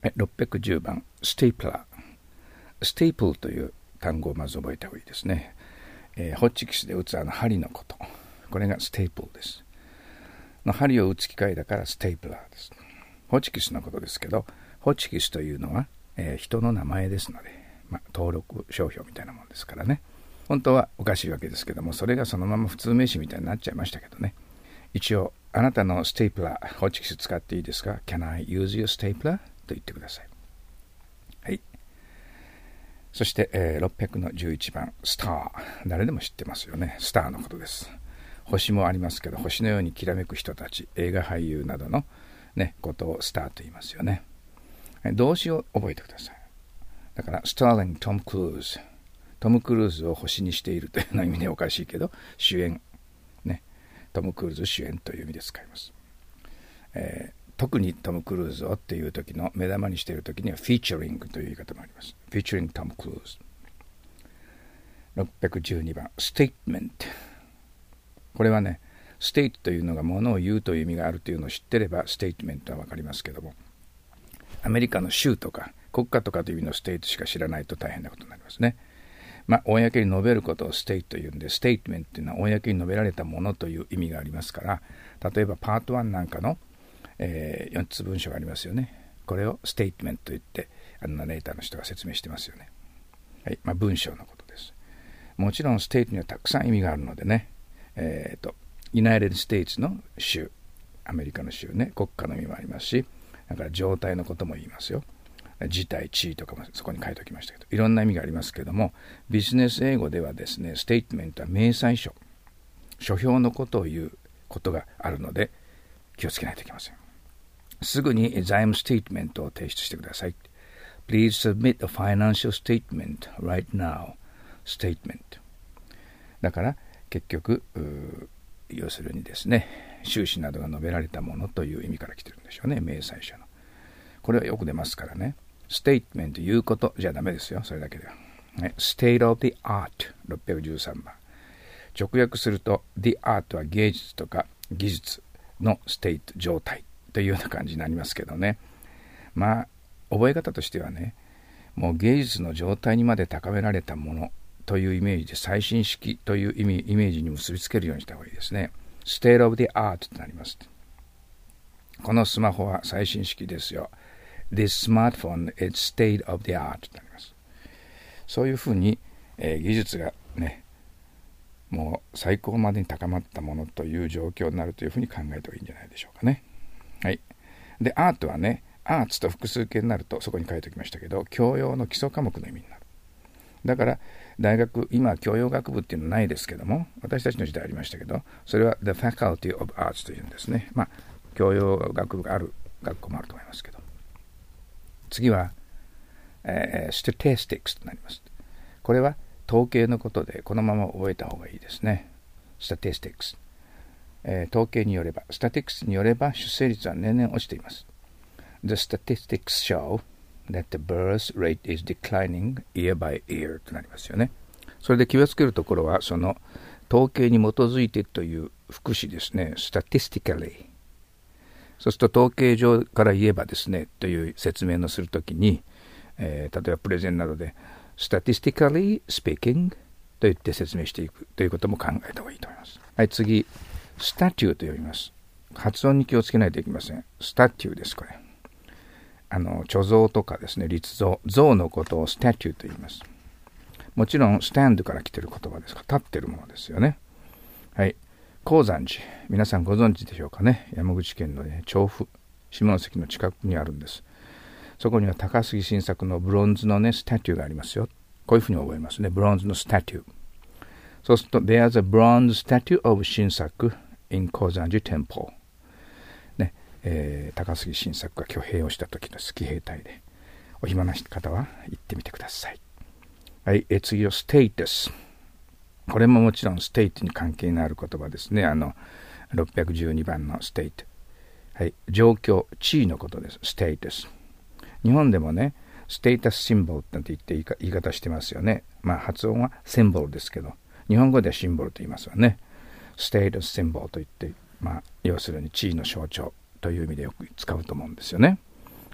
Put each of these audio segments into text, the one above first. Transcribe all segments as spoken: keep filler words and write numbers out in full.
ろっぴゃくじゅうばん、ステープラー。ステープルという単語をまず覚えた方がいいですね。えー、ホッチキスで打つあの針のこと。これがステープルです。の針を打つ機械だからステープラーです。ホッチキスのことですけど、ホッチキスというのは、えー、人の名前ですので、まあ、登録商標みたいなもんですからね。本当はおかしいわけですけども、それがそのまま普通名詞みたいになっちゃいましたけどね。一応、あなたのステープラー、ホッチキス使っていいですか？ Can I use your stapler? と言ってください。はい。そして、えー、ろっぴゃくのじゅういちばん、スター。誰でも知ってますよね。スターのことです。星もありますけど、星のようにきらめく人たち、映画俳優などの、ね、ことをスターと言いますよね。動詞を覚えてください。だから、スターリング・トム・クルーズ。トム・クルーズを星にしているというの意味でおかしいけど、主演。ね。トム・クルーズ主演という意味で使います。えー、特にトム・クルーズをっていう時の目玉にしている時には、フィーチャリングという言い方もあります。フィーチャリング・トム・クルーズ。ろっぴゃくじゅうにばん、ステートメント。これはね、ステートというのがものを言うという意味があるというのを知ってれば、ステートメントはわかりますけども、アメリカの州とか国家とかという意味のステートしか知らないと大変なことになりますね。まあ、公に述べることをステートというんで、ステートメントというのは公に述べられたものという意味がありますから、例えばパートワンなんかの、えー、よっつ文章がありますよね。これをステートメントと言って、あのナレーターの人が説明してますよね。はい、まあ、文章のことです。もちろんステートにはたくさん意味があるのでね、えっと、ユナイテッド・ステイツの州、アメリカの州ね、国家の意味もありますし、だから状態のことも言いますよ。事態、地位とかもそこに書いておきましたけど、いろんな意味がありますけども、ビジネス英語ではですね、ステートメントは明細書、書評のことを言うことがあるので、気をつけないといけません。すぐに財務ステートメントを提出してください。Please submit a financial statement right now. Statement。だから、結局、要するにですね、収支などが述べられたものという意味から来てるんでしょうね、明細書の。これはよく出ますからね。ステートメント、言うことじゃダメですよ、それだけでは。ね、State of the Art、ろっぴゃくじゅうさんばん。直訳すると、The Art は芸術とか技術のステート、状態というような感じになりますけどね。まあ、覚え方としてはね、もう芸術の状態にまで高められたものというイメージで最新式という意味、イメージに結びつけるようにした方がいいですね。State of the Art となります。このスマホは最新式ですよ。This smartphone is state of the art となります。そういうふうに、えー、技術がね、もう最高までに高まったものという状況になるというふうに考えた方がいいんじゃないでしょうかね。はい。で、アートはね、アーツと複数形になるとそこに書いておきましたけど、教養の基礎科目の意味になる。だから大学、今教養学部っていうのはないですけども、私たちの時代ありましたけど、それは The Faculty of Arts というんですね。まあ、教養学部がある学校もあると思いますけど。次は、えー、statistics となります。これは統計のことで、このまま覚えた方がいいですね。statistics、えー、統計によれば、statistics によれば出生率は年々落ちています。The statistics show that the birth rate is declining year by year となりますよね。それで気をつけるところは、その統計に基づいてという副詞ですね。statistically。そうすると統計上から言えばですね、という説明のするときに、えー、例えばプレゼンなどで、statistically speaking と言って説明していくということも考えた方がいいと思います。はい、次、statue と呼びます。発音に気をつけないといけません。statue です、これ。あの、貯蔵とかですね、立像、像のことを statue と言います。もちろん、stand から来てる言葉ですから、立ってるものですよね。はい。高山寺、皆さんご存知でしょうかね。山口県の、ね、調布、下関の近くにあるんです。そこには高杉晋作のブロンズのね、スタチューがありますよ。こういうふうに覚えますね。ブロンズのスタチュー。そうすると、There's a bronze statue of 晋作 in 高山寺 temple。ね、えー、高杉晋作が挙兵をした時の騎兵隊で、お暇な方は行ってみてください。はい、え次はステータス。これももちろんステートに関係のある言葉ですね。あの、ろっぴゃくじゅうにばんのステート。はい、状況、地位のことです。ステータス。日本でもね、ステータスシンボルなんて言って言い, 言い方してますよね。まあ発音はシンボルですけど、日本語ではシンボルと言いますよね。ステータスシンボルと言って、まあ要するに地位の象徴という意味でよく使うと思うんですよね。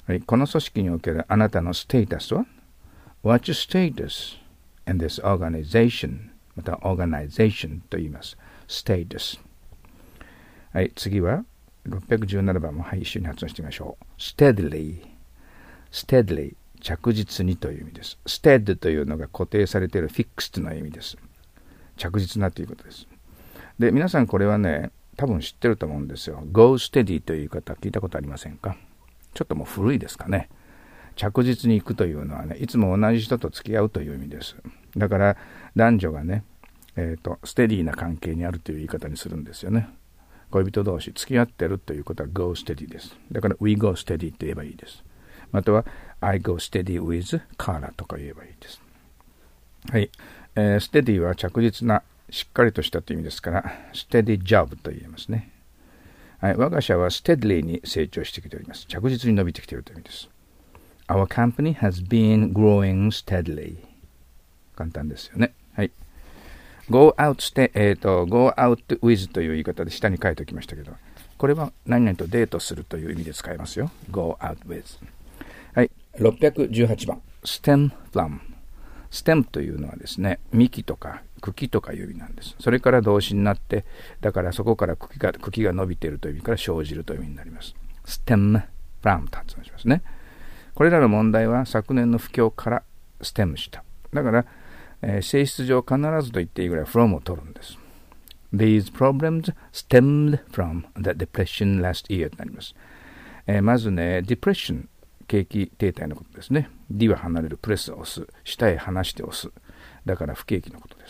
はい、この組織におけるあなたのステータスは What's your status in this organization? また organization と言います。status。はい、次はろっぴゃくじゅうななばんも、はい、一緒に発音してみましょう。steadily。steadily。着実にという意味です。stead というのが固定されている fixed の意味です。着実なということです。で、皆さんこれはね、多分知ってると思うんですよ。go steady という言い方聞いたことありませんか？ちょっともう古いですかね。着実に行くというのはね、いつも同じ人と付き合うという意味です。だから男女がね、えっと、ステディな関係にあるという言い方にするんですよね。恋人同士付き合ってるということは go steady です。だから we go steady と言えばいいです。または I go steady with Carla とか言えばいいです。はい。えー、ステディは着実な、しっかりとしたという意味ですから、ステディジョブと言えますね。はい。我が社はステディに成長してきております。着実に伸びてきているという意味です。Our company has been growing steadily. 簡単ですよね。はい。go out して、えっと、go out with という言い方で下に書いておきましたけど、これは何々とデートするという意味で使いますよ。go out with。はい。ろっぴゃくじゅうはちばん。stem from。stem というのはですね、幹とか茎とかいう意味なんです。それから動詞になって、だからそこから茎が、茎が伸びているという意味から生じるという意味になります。stem from と発音しますね。これらの問題は昨年の不況からステムした。だから、えー、性質上必ずと言っていいぐらい from を取るんです。These problems stemmed from the depression last year となります。えー、まずね、depression、景気停滞のことですね。D は離れる、プレスを押す、下へ離して押す。だから不景気のことです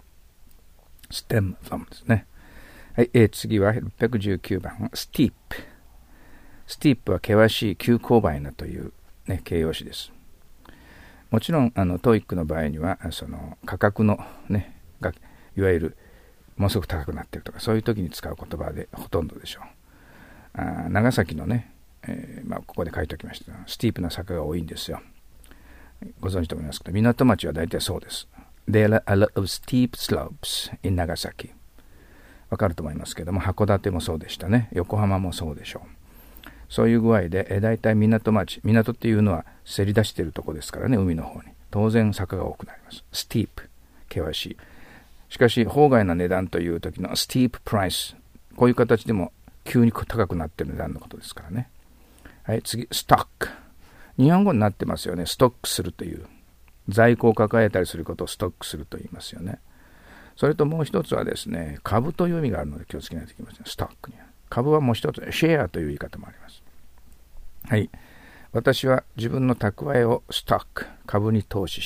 。stem from ですね。はい、えー、次はろっぴゃくじゅうきゅうばん、steep。steep は険しい急勾配なというね、形容詞です。もちろん、あの、トーイックの場合には、その、価格のね、が、いわゆる、ものすごく高くなっているとか、そういう時に使う言葉でほとんどでしょう。あ、長崎のね、えー、まあ、ここで書いておきました。スティープな坂が多いんですよ。ご存知と思いますけど、港町は大体そうです。There are a lot of steep slopes in 長崎。わかると思いますけども、函館もそうでしたね。横浜もそうでしょう。そういう具合で、え大体港町、港っていうのはせり出しているところですからね、海の方に。当然坂が多くなります。スティープ、険しい。しかし、法外な値段という時のスティーププライス、こういう形でも急に高くなっている値段のことですからね。はい、次、ストック。日本語になってますよね。ストックするという。在庫を抱えたりすることをストックすると言いますよね。それともう一つはですね、株という意味があるので気をつけないといけません。ストックには。株はもう一つ、シェアという言い方もあります。はい。私は自分の蓄えをストック、株に投資した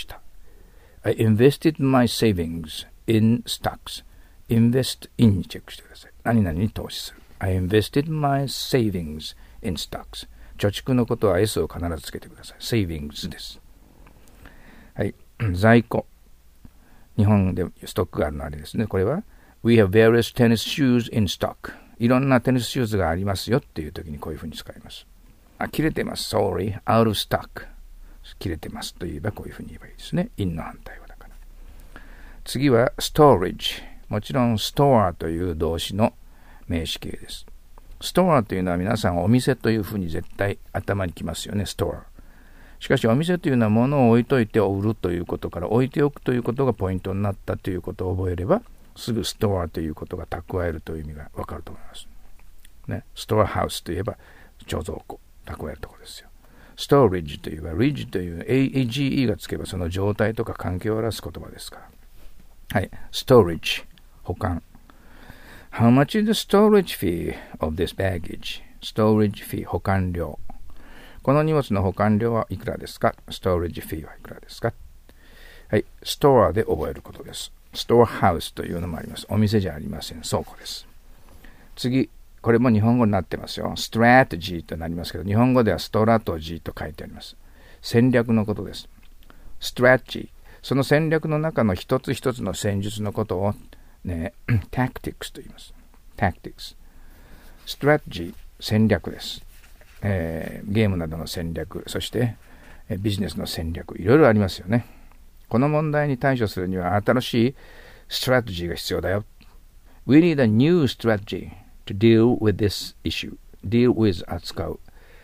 。I invested my savings in stocks.invest in にチェックしてください。何々に投資する。I invested my savings in stocks. 貯蓄のことは S を必ずつけてください。savings です。はい。在庫。日本でストックがあるのあれですね。これは We have various tennis shoes in stock. いろんなテニスシューズがありますよっていう時にこういうふうに使います。あ、切れてます。Sorry, out of stock. 切れてますと言えばこういうふうに言えばいいですね。in の反対はだから。次は storage。もちろん store という動詞の名詞形です。store というのは皆さんお店というふうに絶対頭にきますよね。store。しかしお店というのは物を置いといて売るということから置いておくということがポイントになったということを覚えればすぐストアということが蓄えるという意味がわかると思います。ね、ストアハウスといえば貯蔵庫、蓄えるところですよ。ストーリッジといえば、リッジという エージーイー がつけばその状態とか関係を表す言葉ですから。はい、ストーリッジ、保管。How much is the storage fee of this baggage? ストーリッジフィー、保管料。この荷物の保管料はいくらですか？ストーリッジフィーはいくらですか？はい、ストアで覚えることです。ストアハウスというのもあります。お店じゃありません。倉庫です。次、これも日本語になってますよ。ストラテジーとなりますけど、日本語ではストラトジーと書いてあります。戦略のことです。ストラテジー。その戦略の中の一つ一つの戦術のことを、ね、タクティクスと言います。タクティクス。ストラテジー、戦略です。えー、ゲームなどの戦略、そして、えー、ビジネスの戦略、いろいろありますよね。この問題に対処するには新しいストラテジーが必要だよ。We need a new strategy to deal with this issue. deal with 扱う。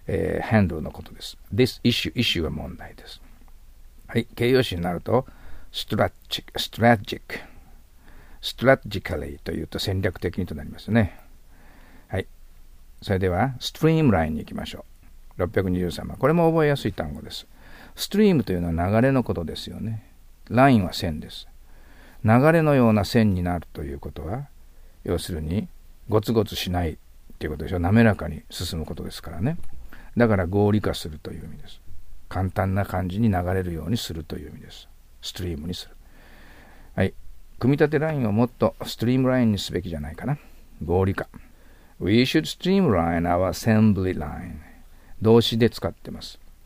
えー、handle のことです。this issue, issue は問題です。はい、形容詞になると、strategic, strategic, strategically というと戦略的にとなりますね。はい。それでは、streamline に行きましょう。ろっぴゃくにじゅうさんばん。これも覚えやすい単語です。stream というのは流れのことですよね。ラインは線です。流れのような線になるということは、要するに、ゴツゴツしないということでしょ。滑らかに進むことですからね。だから合理化するという意味です。簡単な感じに流れるようにするという意味です。ストリームにする。はい。組み立てラインをもっとストリームラインにすべきじゃないかな。合理化。We should streamline our assembly line. 動詞で使ってます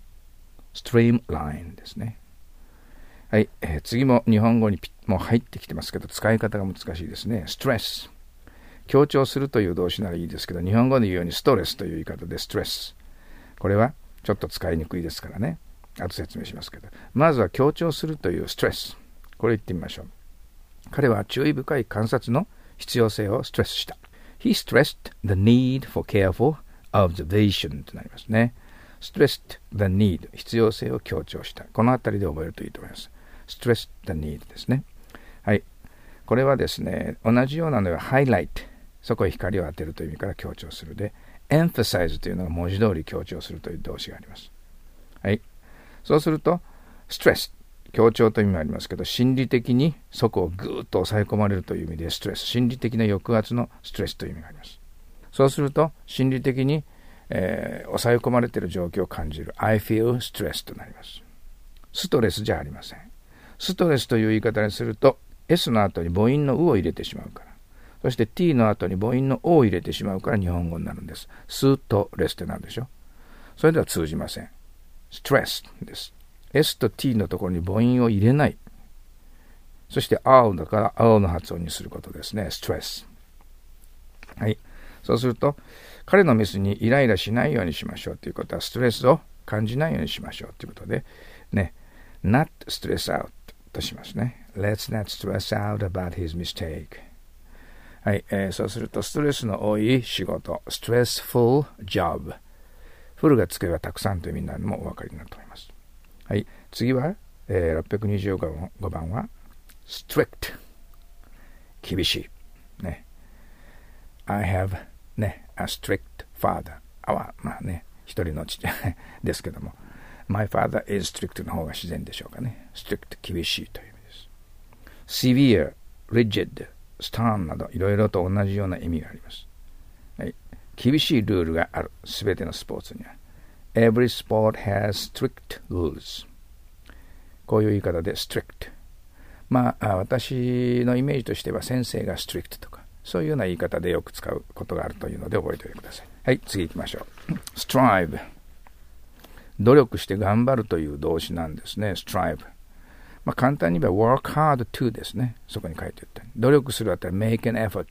。streamline ですね。はい、えー、次も日本語にもう入ってきてますけど、使い方が難しいですね。stress。強調するという動詞ならいいですけど、日本語で言うようにストレスという言い方でストレス。これはちょっと使いにくいですからね。後説明しますけど。まずは強調するというストレス。これ言ってみましょう。彼は注意深い観察の必要性をストレスした。He stressed the need for careful observation となりますね。stressed the need 必要性を強調した。このあたりで覚えるといいと思います。stressed the need ですね。はい。これはですね、同じようなのは highlight そこへ光を当てるという意味から強調するで、emphasize というのが文字通り強調するという動詞があります。はい。そうすると stress 強調という意味もありますけど、心理的にそこをぐーっと抑え込まれるという意味でストレス、心理的な抑圧のストレスという意味があります。そうすると心理的に、えー、抑え込まれている状況を感じる I feel stressed となります。ストレスじゃありません。ストレスという言い方にすると S の後に母音のうを入れてしまうから、そして T の後に母音のおを入れてしまうから日本語になるんです。スとレスってなるでしょ。それでは通じません。ストレスです。S と T のところに母音を入れない。そして R だから R の発音にすることですね。ストレス。はい。そうすると、彼のミスにイライラしないようにしましょうということは、ストレスを感じないようにしましょうということで、ね、not stress out としますね。Let's not stress out about his mistake。はい、えー、そうすると、ストレスの多い仕事、stressful job。フルがつけばたくさんという意味になるのもお分かりになると思います。はい、次は、えー、ろっぴゃくにじゅうごばんは strict 厳しい、ね、I have、ね、a strict father あはまあね一人の父ですけども My father is strict の方が自然でしょうかね。 strict 厳しいという意味です。 severe rigid stern などいろいろと同じような意味があります。はい、厳しいルールがある。すべてのスポーツには。Every sport has strict rules。こういう言い方で strict。まあ、私のイメージとしては先生が strict とか、そういうような言い方でよく使うことがあるというので覚えておいてください。はい、次行きましょう。strive。努力して頑張るという動詞なんですね。strive。まあ、簡単に言えば work hard to ですね。そこに書いてあった。努力するあたり make an effort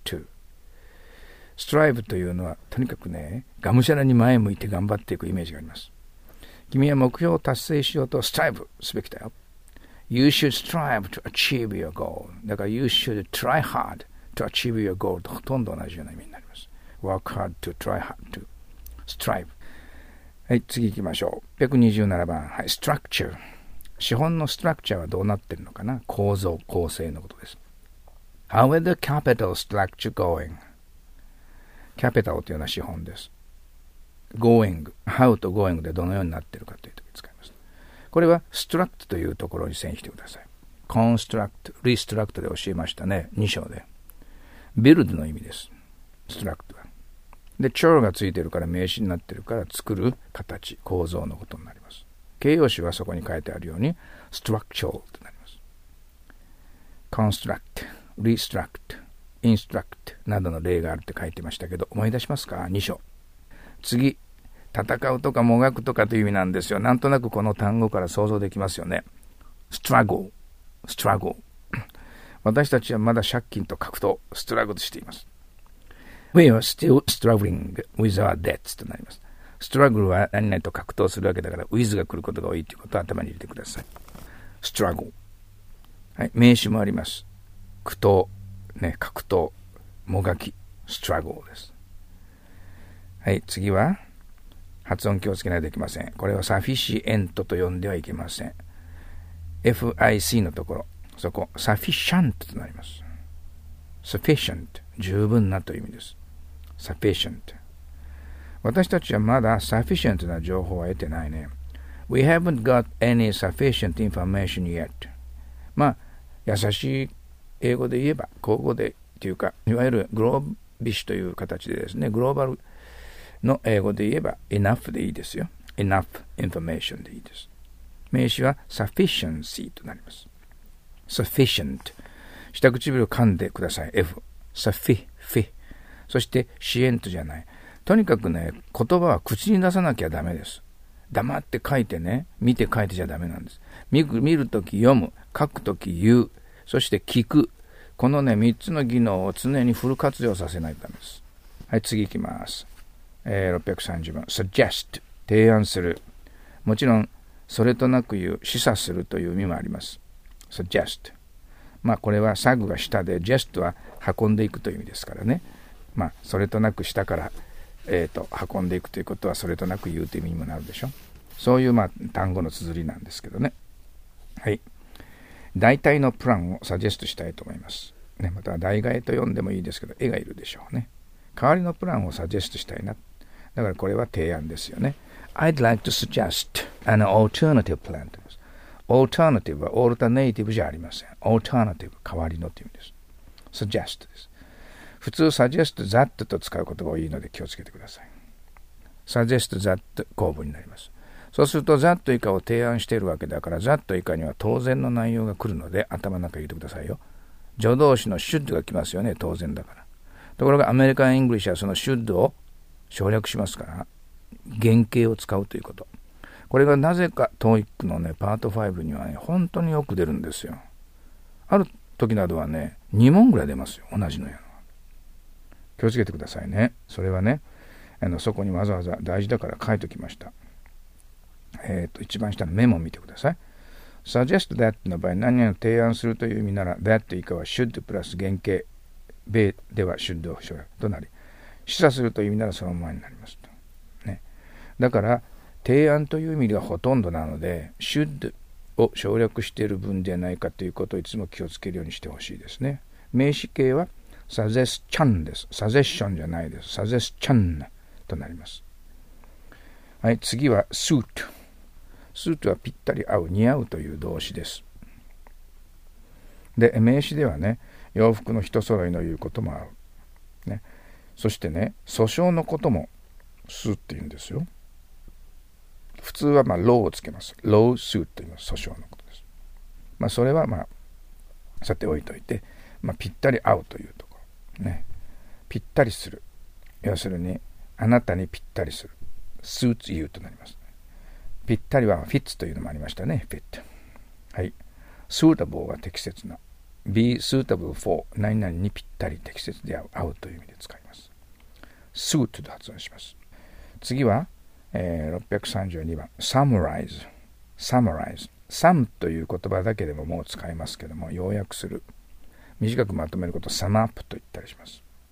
to。strive というのはとにかくね、がむしゃらに前向いて頑張っていくイメージがあります。君は目標を達成しようと strive すべきだよ。You should strive to achieve your goal。だから You should try hard to achieve your goal とほとんど同じような意味になります。work hard to try hard to strive。はい、次行きましょう。ろっぴゃくにじゅうななばん、はい、structure。資本のストラクチャーはどうなってるのかな。構造、構成のことです。How is the capital structure going？ capital というのは資本です。going、how と going でどのようになっているかというときに使います。これは struct というところに線してください。construct、restruct で教えましたね。に章で。build の意味です。struct は。で、chur がついてるから名詞になってるから作る形、構造のことになります。形容詞はそこに書いてあるように structural となります。construct、restruct、instruct などの例があるって書いてましたけど、思い出しますか？に章。次、戦うとかもがくとかという意味なんですよ。なんとなくこの単語から想像できますよね。struggle、struggle。私たちはまだ借金と格闘、ストラグルしています。We are still struggling with our debts となります。ストラグルは何々と格闘するわけだから、with が来ることが多いということを頭に入れてください。struggle。はい、名詞もあります。苦闘、ね、格闘、もがき、struggle です。はい、次は、 発音気をつけないといけません。これはサフィシエントと呼んではいけません。エフアイシー のところ、そこ、サフィシャントとなります。sufficient、十分なという意味です。sufficient。私たちはまだ sufficient な情報は得てないね。We haven't got any sufficient information yet. まあ、優しい英語で言えば、口語でっていうか、いわゆるグロービッシュという形でですね、グローバルの英語で言えば enough でいいですよ。enough information でいいです。名詞は sufficiency となります。sufficient。下唇を噛んでください。F。suffi、fi。そしてシエントじゃない。とにかくね、言葉は口に出さなきゃダメです。黙って書いてね、見て書いてちゃダメなんです。見る、見るとき読む、書くとき言う、そして聞く。このね、三つの技能を常にフル活用させないとダメです。はい、次行きます。えー、ろっぴゃくさんじゅうばん。suggest。提案する。もちろん、それとなく言う、示唆するという意味もあります。suggest。まあ、これはサグが下で、ジェストは運んでいくという意味ですからね。まあ、それとなく下から、えーと、運んでいくということは、それとなく言うという意味にもなるでしょ。そういう、まあ、単語の綴りなんですけどね。はい。大体のプランをサジェストしたいと思います。ね、または代替えと読んでもいいですけど、絵がいるでしょうね。代わりのプランをサジェストしたいな。だからこれは提案ですよね。I'd like to suggest an alternative plan. alternative は alternative じゃありません。alternative 代わりのという意味です。suggest です。普通 suggest that と使う言葉が多いので気をつけてください。suggest that 公文になります。そうすると that 以下を提案しているわけだから that 以下には当然の内容が来るので頭の中に入れてくださいよ。助動詞の should が来ますよね。当然だから。ところがアメリカン・イングリッシュはその should を省略しますから原型を使うということ。これがなぜか トーイック のねパートファイブにはね本当によく出るんですよ。ある時などはねに問ぐらい出ますよ。同じのやの。気をつけてくださいね。それはねあのそこにわざわざ大事だから書いておきました。えっと一番下のメモを見てください。suggest that の場合何々を提案するという意味なら that 以下は should プラス原型米では should を省略となり示唆するという意味ならそのままになりますと、ね、だから提案という意味がほとんどなので should を省略している文ではないかということをいつも気をつけるようにしてほしいですね。名詞形は suggestion です。suggestion じゃないです。suggestion となります。はい、次は suit。スーツはぴったり合う、似合うという動詞です。で、名詞ではね、洋服の一揃いの言うことも合う。ね、そしてね、訴訟のこともスーって言うんですよ。普通はまあローをつけます。ロースーと言います。訴訟のことです。まあそれはまあさて置いといて、まあ、ぴったり合うというところ。ね、ぴったりする。要するにあなたにぴったりする。suits you となります。ぴったりは fits というのもありましたね。fit。はい。suitable は適切な。be suitable for 何々にぴったり適切で合う、合うという意味で使います。suit と発音します。次は、えー、ろっぴゃくさんじゅうにばん。summarize。summarize。sum という言葉だけでももう使いますけども、要約する。短くまとめることを sum up と言ったりします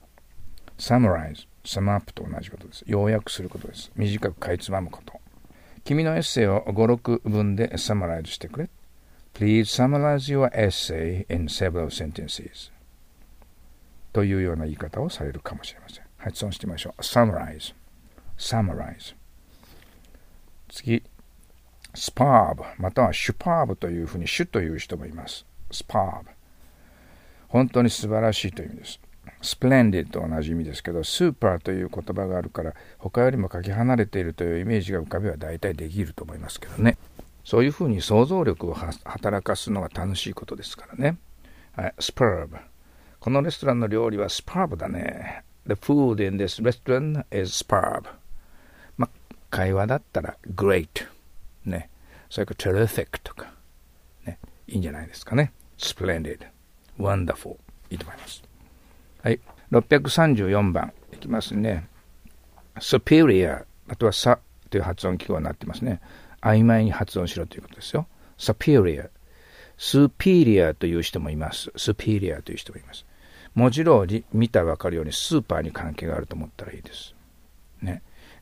。summarize。sum up と同じことです。要約することです。短くかいつまむこと。君のエッセイをご、ろくぶんでサマライズしてくれ。Please summarize your essay in several sentences. というような言い方をされるかもしれません。発音してみましょう。summarize。summarize。次。superb または superb というふうに主という人もいます。superb。本当に素晴らしいという意味です。splendid と同じ意味ですけど、スーパーという言葉があるから他よりもかけ離れているというイメージが浮かべは大体できると思いますけどね。そういうふうに想像力を働かすのが楽しいことですからね。はい、superb。このレストランの料理は superb だね。The food in this restaurant is superb。まあ、会話だったら great。ね。それから terrific とか。ね。いいんじゃないですかね。splendid。wonderful。いいと思います。はい。ろっぴゃくさんじゅうよんばん。いきますね。superior。あとはさという発音記号になってますね。曖昧に発音しろということですよ。superior。superior という人もいます。superior という人もいます。文字通り見たらわかるようにスーパーに関係があると思ったらいいです。ね。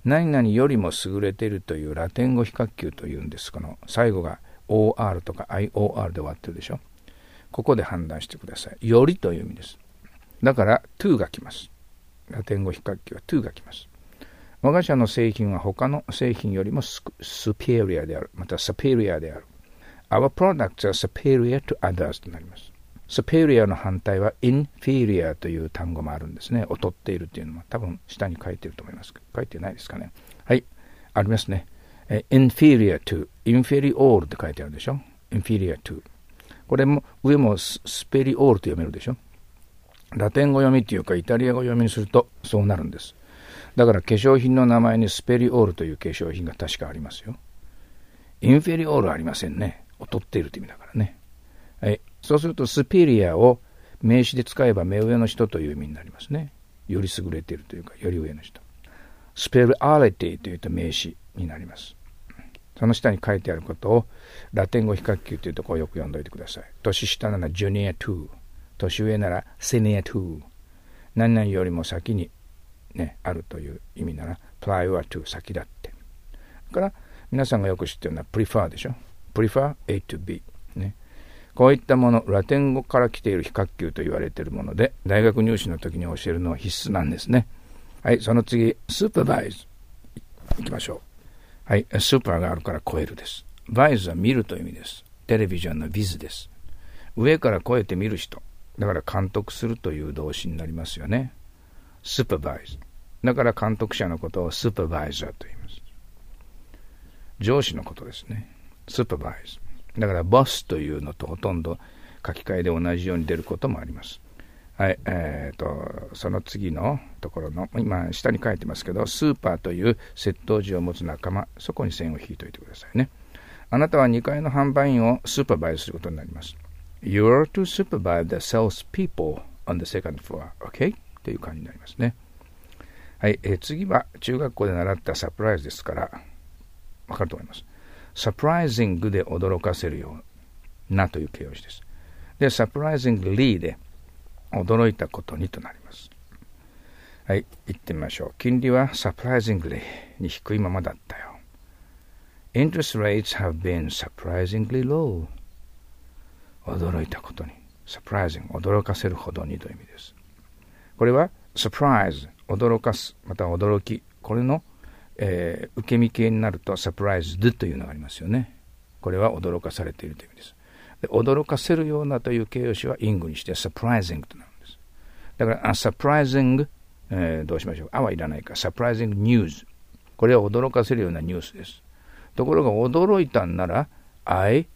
何々よりも優れているというラテン語非核級というんです。この最後が オーアール とか アイオーアール で終わってるでしょ。ここで判断してください。よりという意味です。だから to が来ます。ラテン語非核級は to が来ます。我が社の製品は他の製品よりも superior である。また superior である。Our products are superior to others となります。superior の反対は inferior という単語もあるんですね。劣っているというのは多分下に書いていると思います。書いてないですかね。はい。ありますね。え inferior to, inferior って書いてあるでしょ。inferior to。これも上も superior と読めるでしょ。ラテン語読みというかイタリア語読みにするとそうなるんです。だから化粧品の名前にスペリオールという化粧品が確かありますよ。インフェリオールありませんね。劣っているという意味だからね。はい。そうするとスペリアを名詞で使えば目上の人という意味になりますね。より優れているというかより上の人。スペリアリティというと名詞になります。その下に書いてあることをラテン語非核級というところをよく読んでおいてください。年下ならジュニアトゥー、年上ならセニアトゥー、何々よりも先に、ね、あるという意味ならプライオアトゥー、先だって。だから皆さんがよく知っているのはプリファーでしょ。プリファー A to B、ね。こういったもの、ラテン語から来ている非核級と言われているもので、大学入試の時に教えるのは必須なんですね。はい、その次、スーパーバイズ。いきましょう。はい、スーパーがあるから超えるです。バイズは見るという意味です。テレビジョンのビズです。上から超えて見る人。だから監督するという動詞になりますよね。スーパーバイズ。だから監督者のことをスーパーバイザーと言います。上司のことですね。スーパーバイズ。だからボスというのとほとんど書き換えで同じように出ることもあります。はい、えーと、その次のところの、今下に書いてますけど、スーパーという窃盗時を持つ仲間、そこに線を引いておいてくださいね。あなたはにかいの販売員をスーパーバイズすることになります。You're to supervise the salespeople on the second floor, okay? という感じになりますね。はい、えー、次は中学校で習ったサプライズですから、わかると思います。サプライジングで驚かせるようなという形容詞です。で、サプライジングリーで驚いたことにとなります。はい、行ってみましょう。金利はサプライジングリーに低いままだったよ。Interest rates have been surprisingly low. 驚いたことに。surprising、驚かせるほどにという意味です。これは surprise、驚かす、また驚き。これの、えー、受け身形になると surprised というのがありますよね。これは驚かされているという意味です。で、驚かせるようなという形容詞はイングにして surprising となるんです。だから、surprising、えー、どうしましょう。あはいらないか。surprising news。これは驚かせるようなニュースです。ところが驚いたんなら I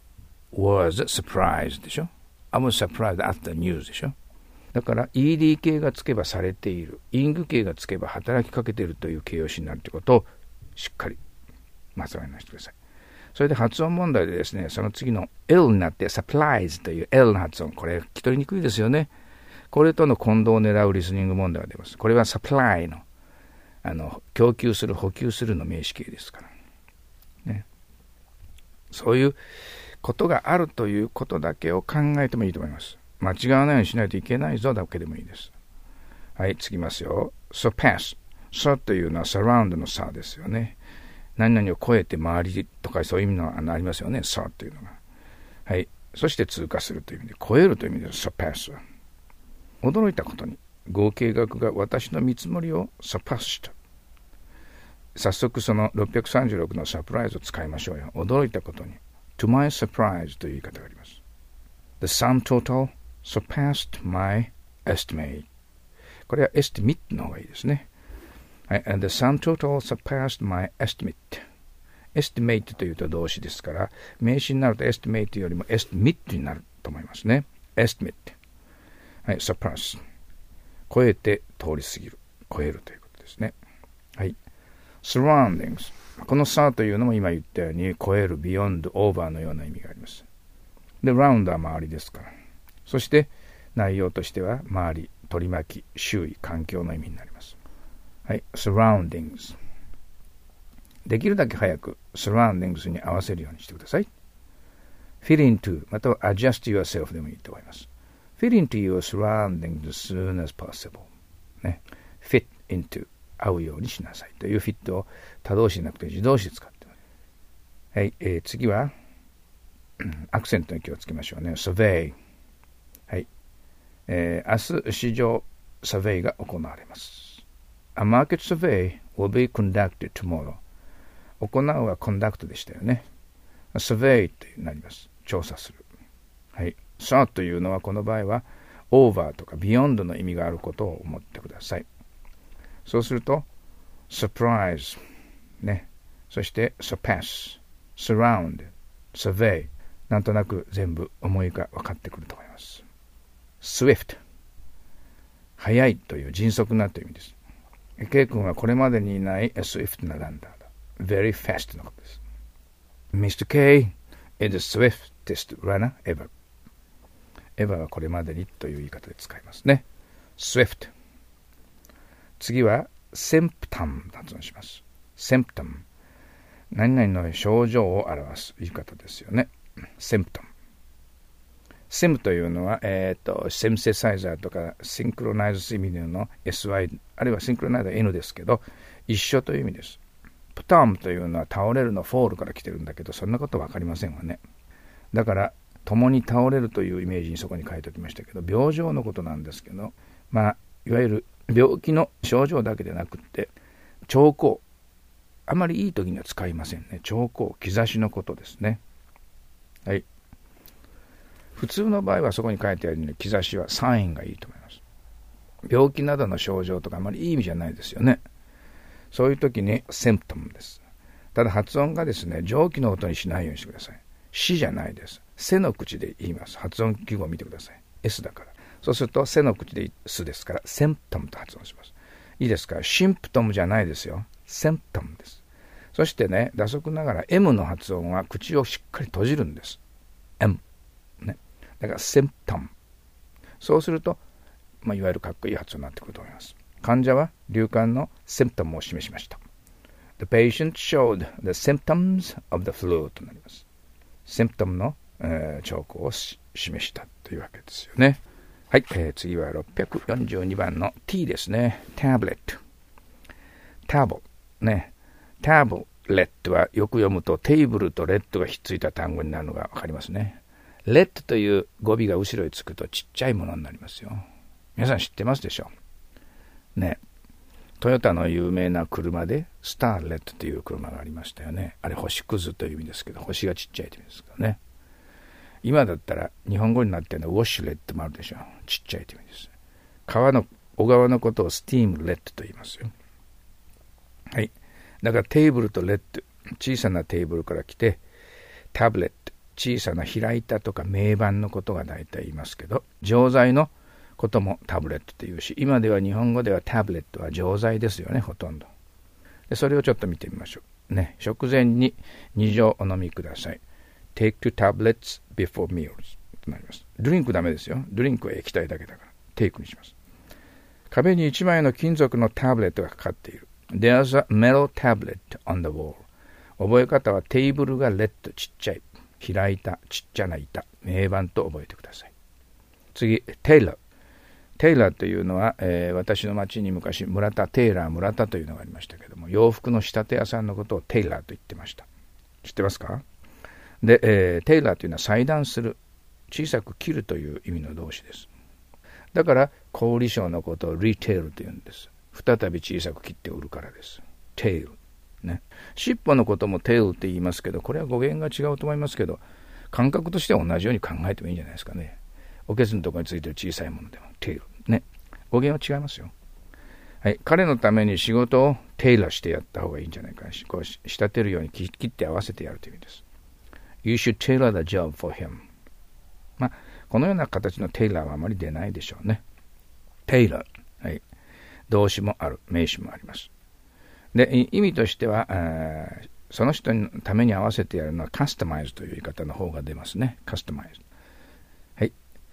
was surprised でしょ。I was surprised at the news でしょ。だから イーディー 形がつけばされている、イング形がつけば働きかけているという形容詞になるということをしっかりまずは話してください。それで発音問題でですね、その次の L になって supplies という L の発音、これ聞き取りにくいですよね。これとの混同を狙うリスニング問題が出ます。これは supply のあの供給する、補給するの名詞形ですから、ね。そういうことがあるということだけを考えてもいいと思います。間違わないようにしないといけないぞだけでもいいです。はい、次ますよ。surpass。so というのは surround の差ですよね。何々を超えて周りとかそういう意味の あ, ありますよね。so というのが。はい。そして通過するという意味で、超えるという意味です。surpass は。驚いたことに、合計額が私の見積もりを surpass した。早速そのろっぴゃくさんじゅうろくのサプライズを使いましょうよ。驚いたことに。to my surprise という言い方があります。The sum total surpassed my estimate. これは estimate の方がいいですね。はい。And the sum total surpassed my estimate. estimate というと動詞ですから、名詞になると estimate よりも estimate になると思いますね。estimate。はい。surpass。超えて通り過ぎる。超えるということですね。はい。surroundings。この差というのも今言ったように、超える、beyond、over のような意味があります。で、round は周りですから。そして内容としては周り、取り巻き、周囲、環境の意味になります。はい、surroundings。できるだけ早く surroundings に合わせるようにしてください。fit into または adjust yourself でもいいと思います。fit into your surroundings as soon as possible、ね、fit into 合うようにしなさいというフィットを他動詞でなくて自動詞で使ってます。はい、えー、次はアクセントに気をつけましょうね。survey。はい。えー、明日市場サーベイが行われます。A market survey will be conducted tomorrow。行うはコンダクトでしたよね。survey ってなります。調査する。はい。さあというのはこの場合は over とか beyond の意味があることを思ってください。そうすると surprise ね。そして surpass、surround、survey なんとなく全部思いが分かってくると思います。swift 速いという迅速なという意味です。K 君はこれまでにいない swift なランナーだ。very fast のことです。ミスター K is the swiftest runner ever。ever はこれまでにという言い方で使いますね。swift。次は symptom 発音します。symptom。何々の症状を表す言い方ですよね。symptom。sim というのは、えっと、シンセサイザーとかシンクロナイズスイミの エスワイ、あるいはシンクロナイズは N ですけど、一緒という意味です。プタームというのは倒れるのフォールから来てるんだけど、そんなことわかりませんわね。だから、共に倒れるというイメージにそこに書いておきましたけど、病状のことなんですけど、まあ、いわゆる病気の症状だけでなくって、兆候、あまりいい時には使いませんね。兆候、兆しのことですね。はい。普通の場合はそこに書いてあるように兆しはサインがいいと思います。病気などの症状とかあまりいい意味じゃないですよね。そういう時にセンプトムです。ただ発音がですね、上記の音にしないようにしてください。しじゃないです。背の口で言います。発音記号を見てください。S だから。そうすると背の口で S ですから、センプトムと発音します。いいですか？シンプトムじゃないですよ。センプトムです。そしてね、打足ながら M の発音は口をしっかり閉じるんです。M。ね。だから、センプトム。そうすると、まあ、いわゆるかっこいい発音になってくると思います。患者は流感のセンプトムを示しました。The patient showed the symptoms of the flu となります。センプトムの、えー、兆候を示したというわけですよね。はい、えー、次はろっぴゃくよんじゅうにばんの T ですね。タブレット。タブね。タブレットはよく読むとテーブルとレッドがひっついた単語になるのがわかりますね。レッドという語尾が後ろにつくとちっちゃいものになりますよ。皆さん知ってますでしょうね。トヨタの有名な車でスターレッドという車がありましたよね。あれ星屑という意味ですけど、星がちっちゃいという意味ですからね。今だったら日本語になってるのはウォッシュレッドもあるでしょう。ちっちゃいという意味です。川の小川のことをスティームレッドと言いますよ。はい。だからテーブルとレッド、小さなテーブルから来てタブレット、小さな開いたとか名盤のことが大体言いますけど、錠剤のこともタブレットというし、今では日本語ではタブレットは錠剤ですよね、ほとんど。でそれをちょっと見てみましょう。ね、食前にに錠お飲みください。Take two tablets before meals となります。ドリンクダメですよ。ドリンクは液体だけだから。テイクにします。壁にいちまいの金属のタブレットがかかっている。There's a metal tablet on the wall。覚え方はテーブルがレッド、ちっちゃい。開いた、ちっちゃな板。名盤と覚えてください。次、テイラー。テイラーというのは、えー、私の町に昔村田テイラー村田というのがありましたけども、洋服の仕立て屋さんのことをテイラーと言ってました。知ってますか？で、えー、テイラーというのは裁断する、小さく切るという意味の動詞です。だから小売商のことをリテールというんです。再び小さく切って売るからです。テイル、ね、尻尾のこともテイルって言いますけど、これは語源が違うと思いますけど、感覚としては同じように考えてもいいんじゃないですかね。おけつのところについてる小さいものでもテイルね、語源は違いますよ。はい、彼のために仕事をテイラーしてやった方がいいんじゃないかな。こう仕立てるように切って合わせてやるという意味です。You should tailor the job for him。まあ、このような形のテイラーはあまり出ないでしょうね。テイラー、はい、動詞もある、名詞もあります。で、意味としては、その人のために合わせてやるのはカスタマイズという言い方の方が出ますね。カスタマイズ。はい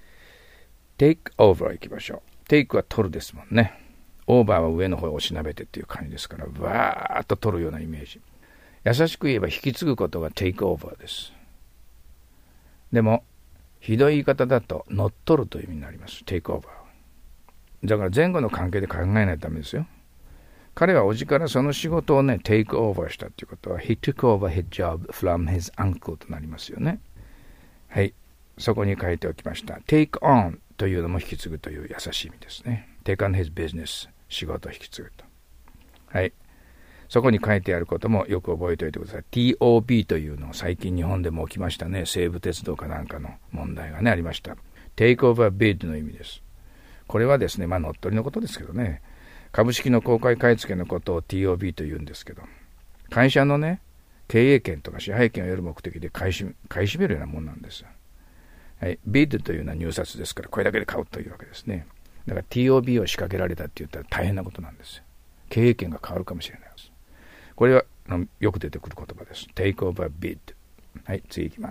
。take over 行きましょう。take は取るですもんね。オーバーは上の方を押しなべてっていう感じですから、わーっと取るようなイメージ。優しく言えば引き継ぐことが take over です。でも、ひどい言い方だと乗っ取るという意味になります。take over。だから前後の関係で考えないとダメですよ。 彼はおじからその仕事をね、take over したということは、he took over his job from his uncle となりますよね。はい。そこに書いておきました。take on というのも引き継ぐという優しい意味ですね。take on his business。仕事を引き継ぐと。はい。そこに書いてあることもよく覚えておいてください。ティーオービー というのを最近日本でも起きましたね。西武鉄道かなんかの問題がね、ありました。take over bid の意味です。これはですね、まあ乗っ取りのことですけどね。株式の公開買い付けのことを ティーオービー と言うんですけど、会社のね、経営権とか支配権を得る目的で買いし、買い占めるようなもんなんですよ。はい。bid というのは入札ですから、これだけで買うというわけですね。だから ティーオービー を仕掛けられたって言ったら大変なことなんですよ。経営権が変わるかもしれないです。これはよく出てくる言葉です。take over bid。はい、次いきます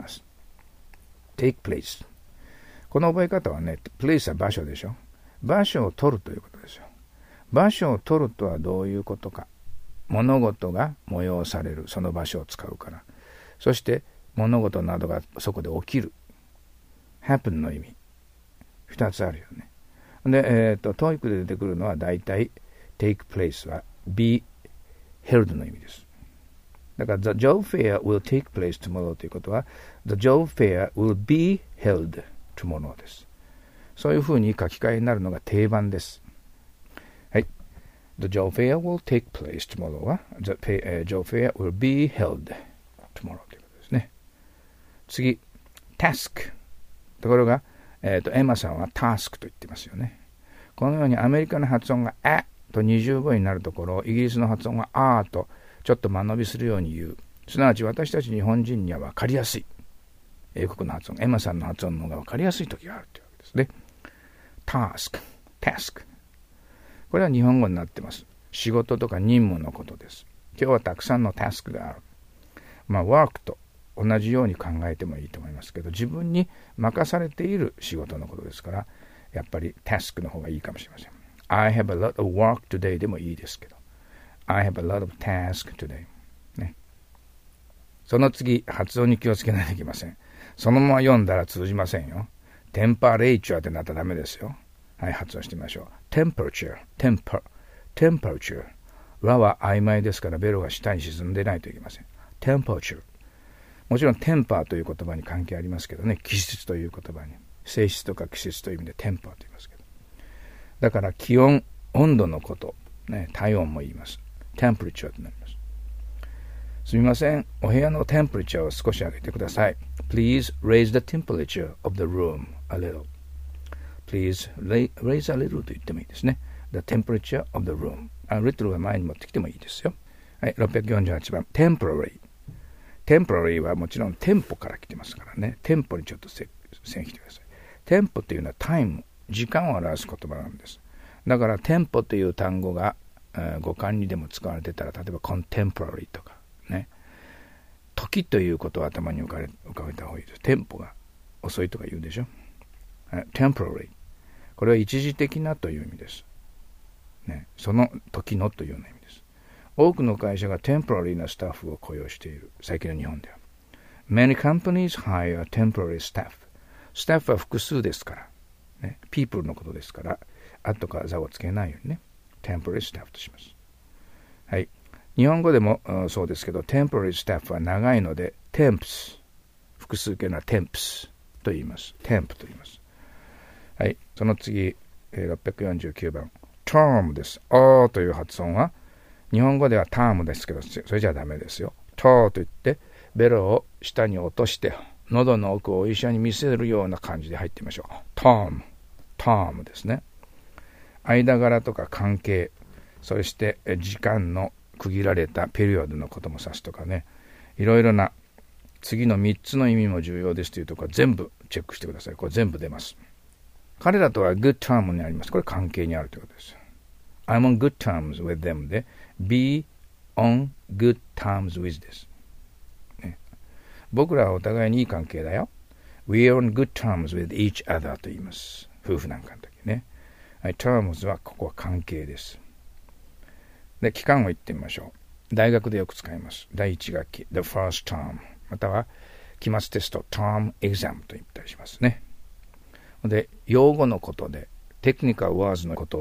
。take place。この覚え方はね、place は場所でしょ。場所を取るということですよ。場所を取るとはどういうことか。物事が催される、その場所を使うから。そして物事などがそこで起きる。happen の意味。二つあるよね。で、えっと、トーイックで出てくるのは大体 take place は be held の意味です。だから The job fair will take place tomorrow ということは The job fair will be held tomorrow です。そういうふうに書き換えになるのが定番です。はい。The job fair will take place tomorrow は The job fair will be held tomorrow ということですね。次、task。ところが、えっと、エマさんは task と言ってますよね。このようにアメリカの発音が a と二重母音になるところ、イギリスの発音があーとちょっと間延びするように言う。すなわち私たち日本人には分かりやすい。英国の発音、エマさんの発音の方が分かりやすい時があるというわけですね。task、task。これは日本語になってます。仕事とか任務のことです。今日はたくさんのタスクがある。まあ、ワークと同じように考えてもいいと思いますけど、自分に任されている仕事のことですから、やっぱりタスクの方がいいかもしれません。I have a lot of work today でもいいですけど、I have a lot of task today、ね。その次、発音に気をつけないといけません。そのまま読んだら通じませんよ。テンパレイチャーってなったらダメですよ。はい、発音してみましょう。temperature、temper、temperature。和は曖昧ですからベロが下に沈んでないといけません。temperature。もちろんテンパーという言葉に関係ありますけどね、気質という言葉に。性質とか気質という意味でテンパーと言いますけど。だから気温、温度のこと、ね、体温も言います。temperature となります。すみません。お部屋のテンプレチャーを少し上げてください。Please raise the temperature of the room a little.Please raise a little と言ってもいいですね。The temperature of the room. A little は前に持ってきてもいいですよ。はい、ろっぴゃくよんじゅうはちばん。temporary。temporary はもちろんテンポから来てますからね。テンポにちょっと線引いてください。テンポというのはタイム、時間を表す言葉なんです。だからテンポという単語が、えー、語感にでも使われてたら、例えば contemporary とかね。時ということを頭に浮かべ、浮かべた方がいいです。テンポが遅いとか言うでしょ。temporary。これは一時的なという意味です。ね、その時のというような意味です。多くの会社が temporary なスタッフを雇用している。最近の日本では。Many companies hire temporary staff。スタッフは複数ですから。ね、people のことですから、後から座をつけないようにね。temporary staff とします。はい。日本語でもそうですけど、temporary staff は長いので、temps。複数形の temps と言います。temp と言います。はい。その次、ろっぴゃくよんじゅうきゅうばん。term です。おーという発音は、日本語ではタームですけど、それじゃダメですよ。トーと言って、ベロを下に落として、喉の奥をお医者に見せるような感じで入ってみましょう。term。term ですね。間柄とか関係、そして時間の区切られたペリオドのことも指すとかね、いろいろな次のみっつの意味も重要ですというところは全部チェックしてください。これ全部出ます。彼らとは good term にあります。これ関係にあるということです。I'm on good terms with them で be on good terms with です、ね。僕らはお互いにいい関係だよ。We are on good terms with each other と言います。夫婦なんかの時ね。はい、terms はここは関係です。で、期間を言ってみましょう。大学でよく使います。第一学期 the first term または期末テスト term exam と言ったりしますね。で、用語のことでテクニカルワーズのことを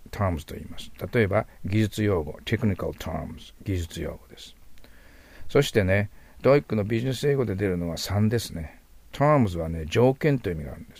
terms と言います。例えば技術用語 technical terms 技術用語です。そしてね、トーイックのビジネス英語で出るのはさんですね。terms はね、条件という意味があるんです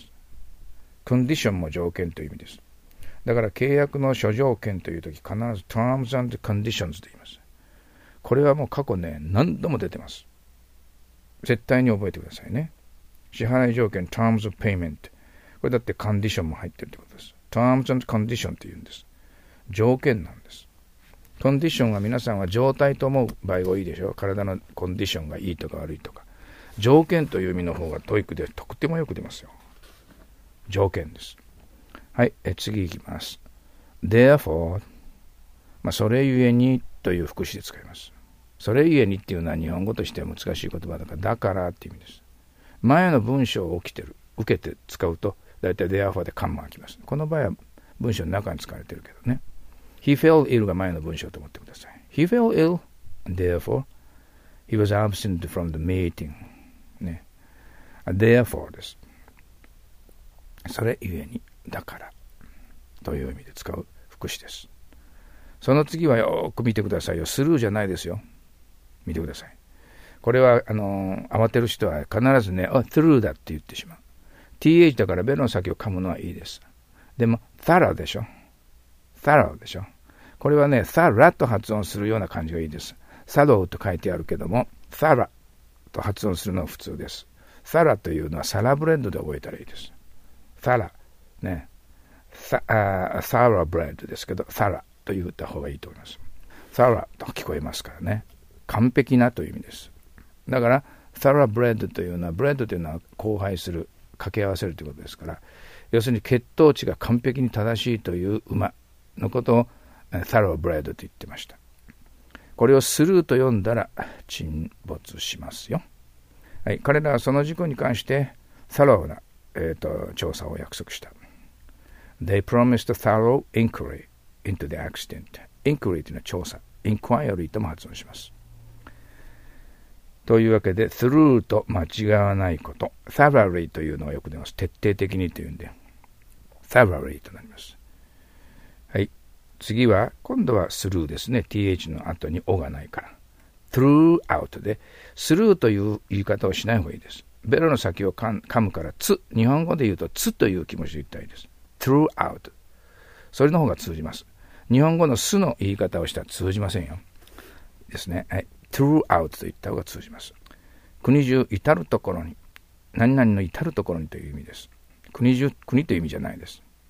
。condition も条件という意味です。だから契約の諸条件というとき必ず terms and conditions と言います。これはもう過去ね、何度も出てます。絶対に覚えてくださいね。支払い条件 terms of payment。これだってコンディションも入ってるということです。terms and condition というんです。条件なんです。コンディションは皆さんは状態と思う場合が多いでしょ。体のコンディションがいいとか悪いとか。条件という意味の方がトーイックでとってもよく出ますよ。条件です。はい、え次いきます。therefore、まあ、それゆえにという副詞で使います。それゆえにっていうのは日本語としては難しい言葉だから、だからっていう意味です。前の文章を起きてる、受けて使うと、だいたい therefore でカンマが来ます。この場合は文章の中に使われてるけどね。He fell ill が前の文章と思ってください。He fell ill, therefore, he was absent from the meeting. ね。therefore です。それゆえに、だからという意味で使う副詞です。その次はよく見てくださいよ。スルーじゃないですよ。見てください。これはあのー、慌てる人は必ずね、あ、through だって言ってしまう。th だからベロの先を噛むのはいいです。でも thorough でしょ。thorough でしょ。これはね、thorough と発音するような感じがいいです。thorough と書いてあるけども、thorough と発音するのが普通です。thorough というのはサラブレッドで覚えたらいいです。thorough ね、thorough bread ですけど、thorough と言った方がいいと思います。thorough と聞こえますからね。完璧なという意味です。だから thorough bread というのは、ブレッドというのは交配する、掛け合わせるということですから、要するに血糖値が完璧に正しいという馬のことを thorough bread と言ってました。これをスルーと読んだら沈没しますよ。はい、彼らはその事故に関してthoroughな、えー、と調査を約束した。They promised a thorough inquiry into the accident. Inquiry というのは調査。Inquiry とも発音します。というわけで、through と間違わないこと。thoroughly というのがよく出ます。徹底的にというんで。thoroughly となります。はい。次は、今度は through ですね。th の後に o がないから。throughout で、through という言い方をしない方がいいです。ベロの先を噛むからつ。日本語で言うとつという気持ちで言ったらいいです。throughout。それの方が通じます。日本語のすの言い方をしたら通じませんよ。ですね。はい。throughout と言った方が通じます。国中至るところに、何々の至るところにという意味です。国中、国という意味じゃないです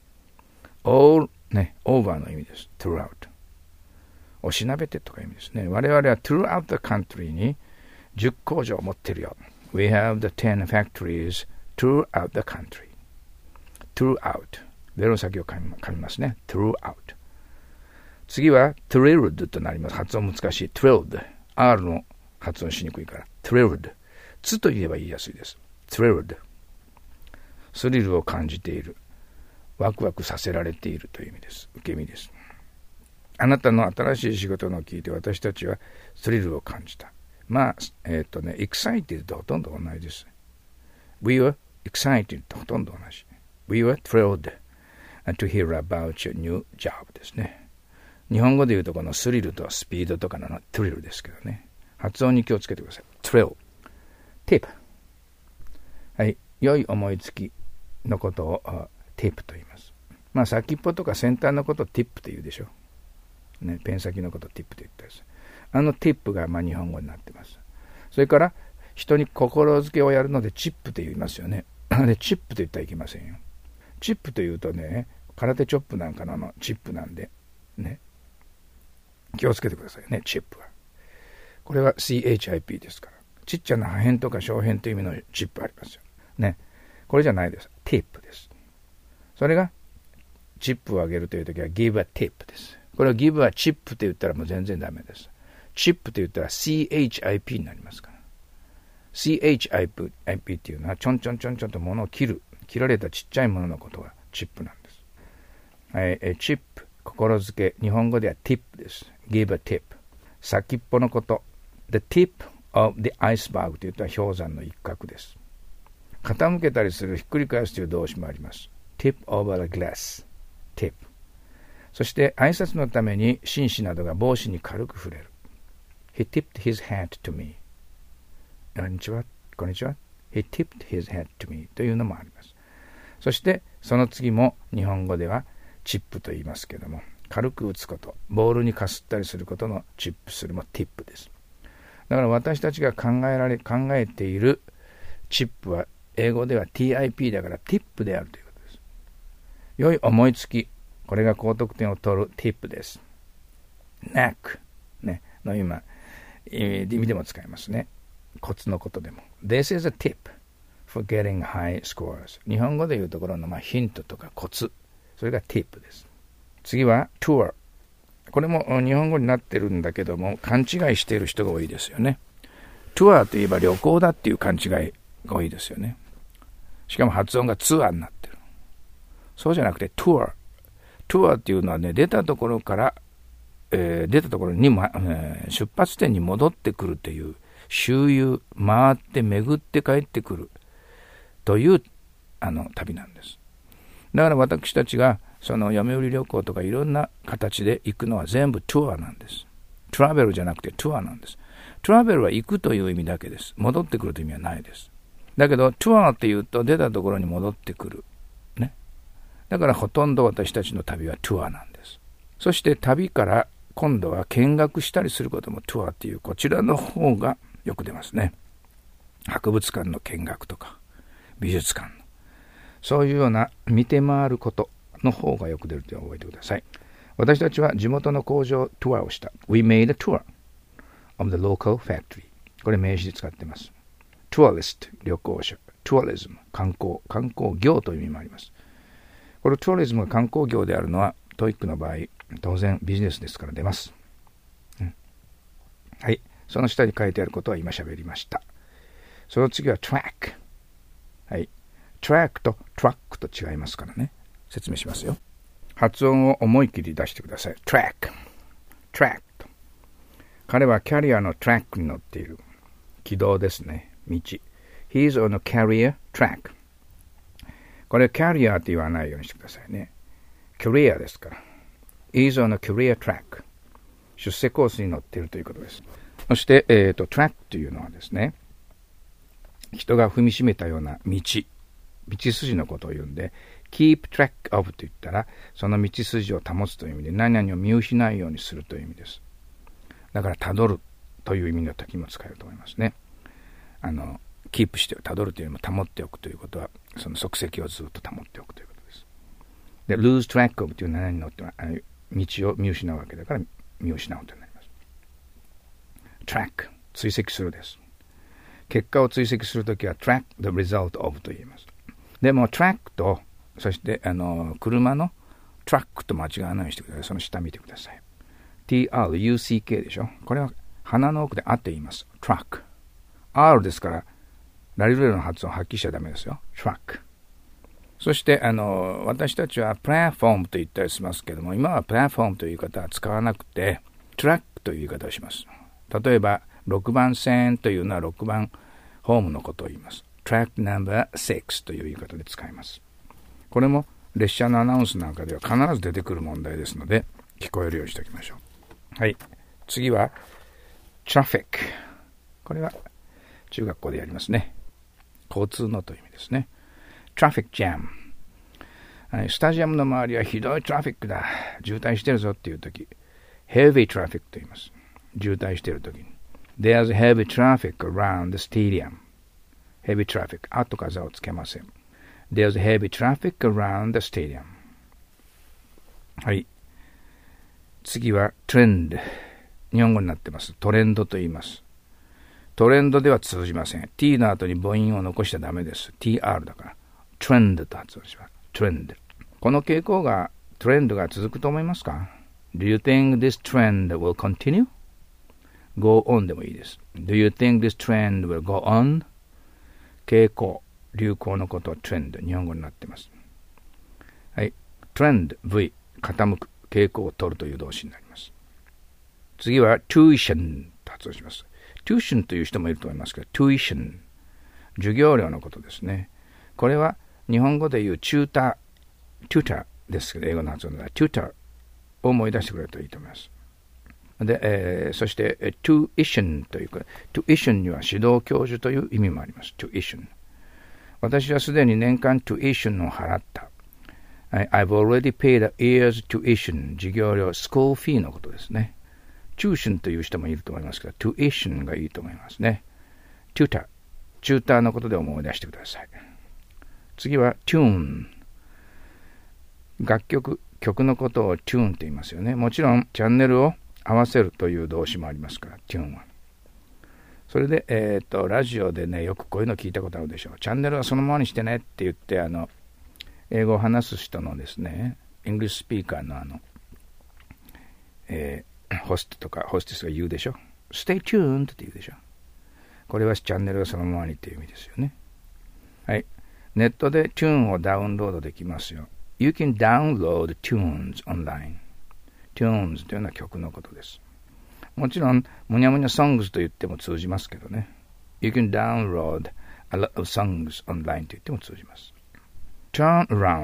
。all ね、over の意味です。throughout。おしなべてとかいう意味ですね。我々は throughout the country にじゅっ工場を持ってるよ。We have the ten factories throughout the country. throughout。ベロ先を噛み、噛みますね。throughout。次は thrilled となります。発音難しい。thrilled。R の発音しにくいから。thrilled。つと言えば言いやすいです。thrilled。スリルを感じている。ワクワクさせられているという意味です。受け身です。あなたの新しい仕事のを聞いて私たちはスリルを感じた。まあ、えっとね、excited とほとんど同じです。We were excited とほとんど同じ。We were thrilled to hear about your new job ですね。日本語で言うとこのスリルとスピードとかのトリルですけどね。発音に気をつけてください。thrill。tip。はい。良い思いつきのことをtipと言います。まあ先っぽとか先端のことをtipと言うでしょ。ね、ペン先のことをtipと言ったりする。あのtipがまあ日本語になってます。それから人に心づけをやるのでチップと言いますよね。でチップと言ったらいけませんよ。チップというとね、空手チョップなんかのチップなんでね。気をつけてくださいね、チップは。これは シーエイチアイピー ですから。ちっちゃな破片とか小片という意味のチップありますよ。ね。これじゃないです。ティップです。それが、チップをあげるというときは give a tip です。これを give a chip と言ったらもう全然ダメです。チップと言ったら シーエイチアイピー になりますから。シーエイチアイピー っていうのはちょんちょんちょんちょんと物を切る。切られたちっちゃいもののことがチップなんです。はい、えチップ。心づけ、日本語では tip です。give a tip。先っぽのこと。the tip of the iceberg というと氷山の一角です。傾けたりする、ひっくり返すという動詞もあります。tip over the glass。tip。 そして挨拶のために紳士などが帽子に軽く触れる。He tipped his hat to me. こんにちは、こんにちは。He tipped his hat to me というのもあります。そしてその次も日本語ではチップと言いますけども、軽く打つこと、ボールにかすったりすることのチップするもティップです。だから私たちが考えられ考えているチップは英語では ティーアイピー だからティップであるということです。良い思いつき、これが高得点を取るティップです。ナック、ね、の今意味でも使いますね。コツのことでも。This is a tip for getting high scores。日本語でいうところのまあヒントとかコツ、それがティップです。次は tour。これも日本語になってるんだけども、勘違いしている人が多いですよね。トゥアーといえば旅行だっていう勘違いが多いですよね。しかも発音がツアーになってる。そうじゃなくてトゥアー。トゥアーっていうのはね、出たところから、えー、出たところに、えー、出発点に戻ってくるという周遊、回って巡って帰ってくるというあの旅なんです。だから私たちがその読売旅行とかいろんな形で行くのは全部トゥアなんです。トラベルじゃなくてトゥアなんです。トラベルは行くという意味だけです。戻ってくるという意味はないです。だけどトゥアっていうと出たところに戻ってくる。ね。だからほとんど私たちの旅はトゥアなんです。そして旅から今度は見学したりすることもトゥアっていうこちらの方がよく出ますね。博物館の見学とか美術館のそういうような見て回ることの方がよく出ると覚えてください。私たちは地元の工場トゥアをした。We made a tour of the local factory。これ名詞で使っています。Tourist、旅行者。Tourism、観光。観光業という意味もあります。これ Tourism が観光業であるのは トイック の場合、当然ビジネスですから出ます。うん、はい。その下に書いてあることは今喋りました。その次は Track。はい。Track と Truck と違いますからね。説明しますよ。発音を思い切り出してください。Track。Track。彼はキャリアのトラックに乗っている。軌道ですね。道。He's on a carrier track。これキャリアって言わないようにしてくださいね。キャリアですから。He's on a career track。出世コースに乗っているということです。そして、えっと、トラックというのはですね、人が踏みしめたような道。道筋のことを言うんで、keep track of と言ったら、その道筋を保つという意味で、何々を見失うようにするという意味です。だから、たどるという意味の時も使えると思いますね。あの、キープしてたどるというよりも保っておくということは、その足跡をずっと保っておくということです。で、lose track of という何々に乗っては、道を見失うわけだから、見失うとなります。track、追跡するです。結果を追跡するときは track the result of と言います。でも track と、そしてあの車のトラックと間違わないようにしてください。その下見てください。ティーアールユーシーケー でしょ。これは鼻の奥であって言います。トラック。R ですから、ラリルレロの発音を発揮しちゃダメですよ。トラック。そしてあの私たちはプラッフォームと言ったりしますけども、今はプラッフォームという言い方は使わなくて、トラックという言い方をします。例えば、ろくばん線というのはろくばんホームのことを言います。Track number six という言い方で使います。これも列車のアナウンスなんかでは必ず出てくる問題ですので、聞こえるようにしておきましょう。はい。次は Traffic。これは中学校でやりますね。交通のという意味ですね。Traffic Jam。はい、スタジアムの周りはひどいトラフィックだ。渋滞してるぞっていうとき、Heavy Traffic と言います。渋滞しているときに。There's heavy traffic around the stadium.Heavy traffic。後風をつけません。There's heavy traffic around the stadium。はい。次はトレンド。日本語になってます。トレンドと言います。トレンドでは通じません。t の後に母音を残しちゃダメです。tr だから。トレンドと発音します。トレンド。この傾向が、トレンドが続くと思いますか？ Do you think this trend will continue?Go on でもいいです。Do you think this trend will go on? 傾向、流行のことをトレンド、日本語になっています。はい。トレンド、V、傾く、傾向を取るという動詞になります。次は tuition と発音します。tuition という人もいると思いますけど、tuition、授業料のことですね。これは日本語でいうチューター、チューターですけど、英語の発音ではチューターを思い出してくれるといいと思います。で、えー、そして、tuition というか、tuition には指導教授という意味もあります。tuition。私はすでに年間 tuition を払った。I've already paid a year's tuition。授業料、school fee のことですね。tuition という人もいると思いますけど、tuition がいいと思いますね。tutor。チューターのことで思い出してください。次は tune。楽曲、曲のことを tune と言いますよね。もちろん、チャンネルを合わせるという動詞もありますから、tune は。それで、えっと、ラジオでね、よくこういうの聞いたことあるでしょう。チャンネルはそのままにしてねって言って、あの、英語を話す人のですね、イングリッシュスピーカーのあの、えー、ホストとかホステスが言うでしょ。stay tuned って言うでしょ。これはチャンネルはそのままにっていう意味ですよね。はい。ネットで Tune をダウンロードできますよ。You can download tunes online。tunes というのは曲のことです。もちろん、むにゃむにゃ songs と言っても通じますけどね。You can download a lot of songs online と言っても通じます。turn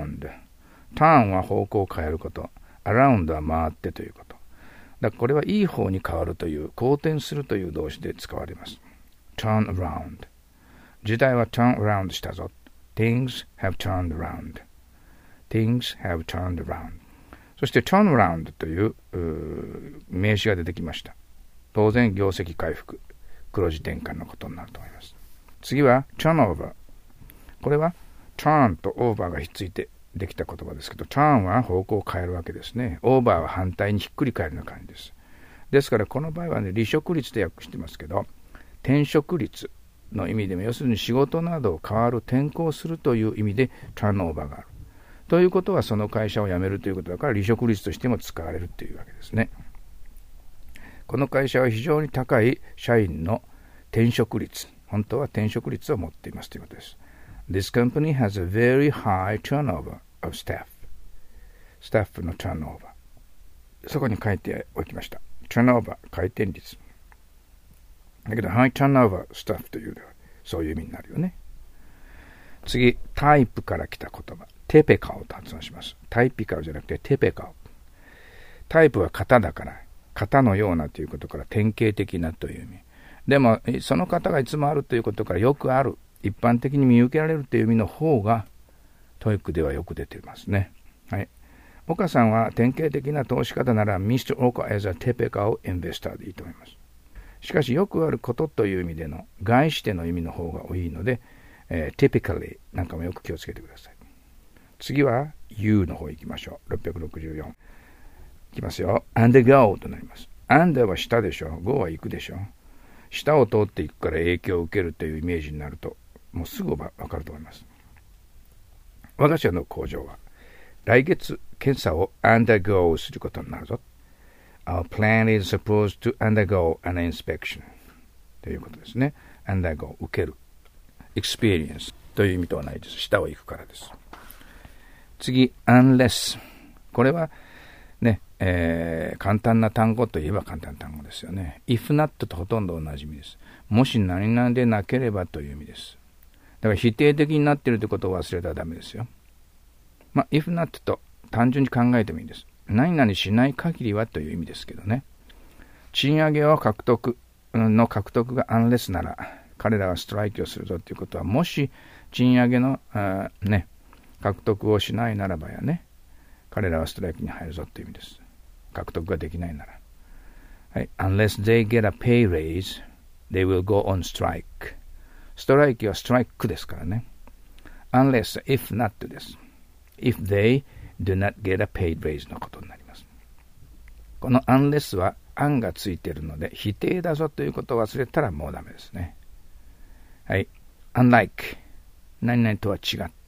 around。turn は方向を変えること。around は回ってということ。だからこれはいい方に変わるという、好転するという動詞で使われます。turn around。時代は turn around したぞ。Things have turned around.Things have turned around. そして turn around という、う名詞が出てきました。当然業績回復、黒字転換のことになると思います。次は turnover。これは turn と over がひっついてできた言葉ですけど、turn は方向を変えるわけですね。over は反対にひっくり返るような感じです。ですからこの場合はね、離職率と訳してますけど、転職率の意味でも、要するに仕事などを変わる、転校するという意味で turnover がある。ということはその会社を辞めるということだから離職率としても使われるというわけですね。この会社は非常に高い社員の転職率、本当は転職率を持っていますということです。This company has a very high turnover of staff. スタッフの turnover。そこに書いておきました。turnover、回転率。だけど、high turnover staff というのはそういう意味になるよね。次、タイプから来た言葉。テペカオと発音します。タイピカオじゃなくてテペカオ。タイプは型だから、型のようなということから典型的なという意味。でも、その型がいつもあるということからよくある、一般的に見受けられるという意味の方が、トイックではよく出ていますね。はい。岡さんは典型的な投資家なら、ミスター Oka as a typical investor でいいと思います。しかし、よくあることという意味での、概しての意味の方が多いので、えー、typically なんかもよく気をつけてください。次は You の方行きましょう。ろっぴゃくろくじゅうよん。いきますよ。undergo となります。under は下でしょ。go は行くでしょ。下を通っていくから影響を受けるというイメージになると、もうすぐわかると思います。我が社の工場は、来月検査を undergo することになるぞ。Our plan is supposed to undergo an inspection ということですね。undergo 受ける。experience という意味とはないです。下を行くからです。次、unless。これはね、えー、簡単な単語といえば簡単な単語ですよね。if not とほとんど同じ意味です。もし何々でなければという意味です。だから否定的になっているということを忘れたらダメですよ。まあ、if not と単純に考えてもいいです。何々しない限りはという意味ですけどね。賃上げを獲得の獲得が unless なら、彼らはストライキをするぞということは、もし賃上げのあね、獲得をしないならばやね、彼らはストライキに入るぞという意味です。獲得ができないなら。はい。Unless they get a pay raise, they will go on strike. ストライキはストライクですからね。Unless, if not です。If they do not get a pay raise のことになります。この unless は an がついているので、否定だぞということを忘れたらもうダメですね。はい。unlike 何々とは違って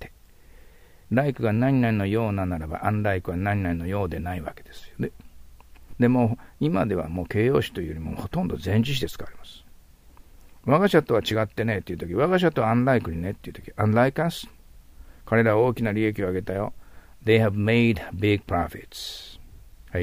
。like が何々のようなならば、unlike は何々のようでないわけですよね。でも、今ではもう形容詞というよりもほとんど前置詞で使われます。我が社とは違ってねっていうとき、我が社とは unlike にねっていうとき、unlike us 彼らは大きな利益を上げたよ。They have made big profits. はい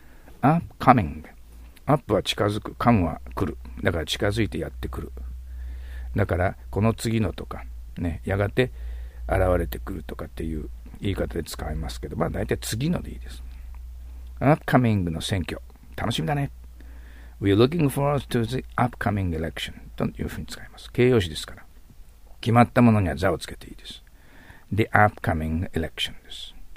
。upcoming。up は近づく。come は来る。だから近づいてやってくる。だから、この次のとか、ね、やがて現れてくるとかっていう言い方で使いますけど、まあ大体次のでいいです。 upcoming の選挙。楽しみだね。We're looking forward to the upcoming election というふうに使います。形容詞ですから。決まったものには座をつけていいです。The upcoming election です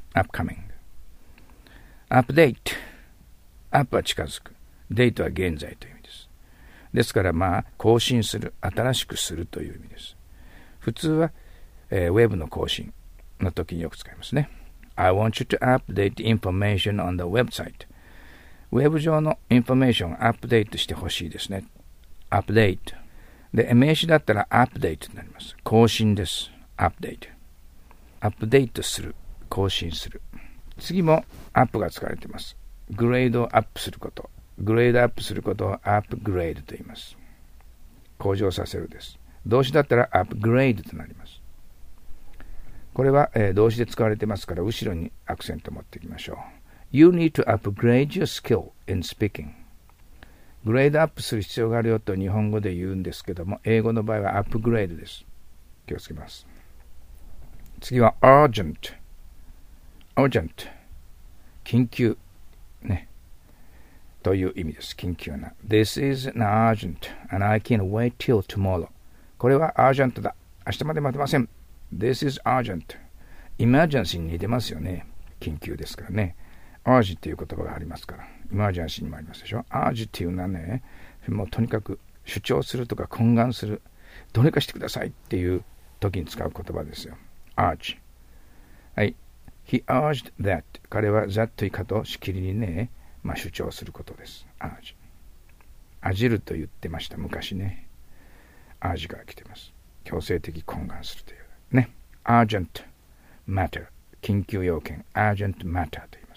。upcoming。update。up は近づく。date は現在という意味です。ですからまあ、更新する、新しくするという意味です。普通は、えー、ウェブの更新の時によく使いますね。I want you to update information on the website。ウェブ上のインフォメーションをアップデートしてほしいですね。アップデート。で、名詞だったらアップデートになります。更新です。アップデート。アップデートする。更新する。次もアップが使われています。グレードをアップすること。グレードアップすることをアップグレードと言います。向上させるです。動詞だったらアップグレードとなります。これは、えー、動詞で使われてますから後ろにアクセントを持っていきましょう。You need to upgrade your skill in speaking。グレードアップする必要があるよと日本語で言うんですけども、英語の場合はアップグレードです。気をつけます。次は urgent。urgent。緊急。ね。という意味です。緊急な。This is an urgent and I can't wait till tomorrow。これは urgent だ。明日まで待てません。This is urgent。emergency に似てますよね。緊急ですからね。urge っていう言葉がありますから。emergency にもありますでしょ。urge っていうのはね、もうとにかく主張するとか懇願する。どうにかしてくださいっていう時に使う言葉ですよ。urge。はい。He urged that。彼は that 以下としきりにね、まあ主張することです。urge。あじると言ってました。昔ね。urge から来てます。強制的懇願するという。ね。urgent matter。緊急要件。urgent matter と言います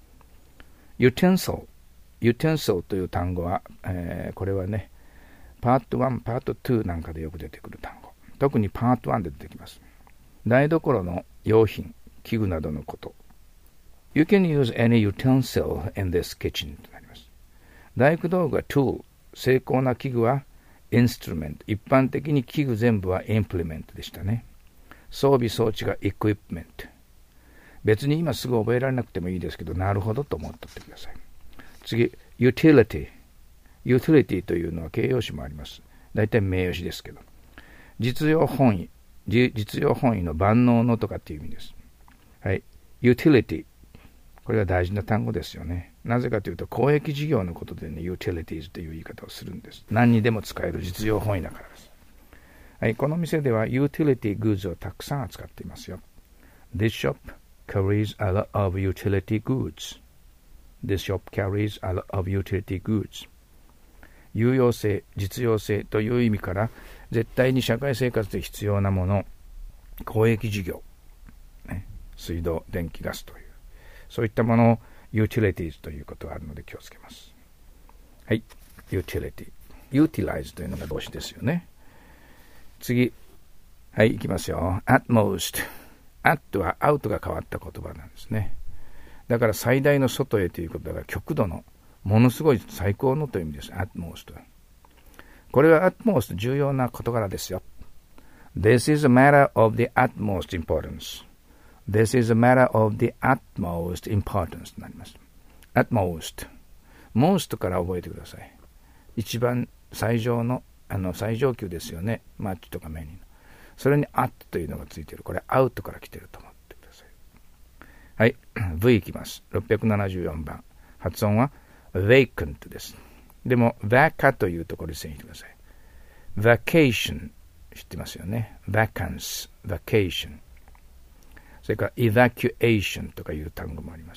。utensil。utensil という単語は、えー、これはね、パートワン、パートツーなんかでよく出てくる単語。特にパートワンで出てきます。台所の用品、器具などのこと。You can use any utensil in this kitchen となります。大工道具は tool。精巧な器具は instrument。一般的に器具全部は implement でしたね。装備装置が equipment。別に今すぐ覚えられなくてもいいですけど、なるほどと思っておってください。次、utility。utility というのは形容詞もあります。大体名詞ですけど。実用本位。実用本位の万能のとかっていう意味です。はい。utility。これは大事な単語ですよね。なぜかというと、公益事業のことでね、utilities という言い方をするんです。何にでも使える実用本位だからです。はい。この店では utility goods をたくさん扱っていますよ。This shop carries a lot of utility goods. This shop carries a lot of utility goods. 有用性、実用性という意味から、絶対に社会生活で必要なもの、公益事業、ね、水道、電気、ガスという、そういったものを utilities ということがあるので気をつけます。はい、utility。utilize というのが動詞ですよね。次、はい、いきますよ。utmost。at は out が変わった言葉なんですね。だから最大の外へということが極度の、ものすごい最高のという意味です。utmost。これは utmost 重要な事柄ですよ。This is a matter of the utmost importance.This is a matter of the utmost importance となります。utmost。most から覚えてください。一番最上の、あの、最上級ですよね。マッチとかメニュー。それに at というのがついている。これ out から来ていると思ってください。はい。V いきます。ろっぴゃくななじゅうよんばん。発音は vacant です。でも、vaca というところに線引いてください。vacation 知ってますよね。vacance、vacation。それから evacuation とかいう単語もあります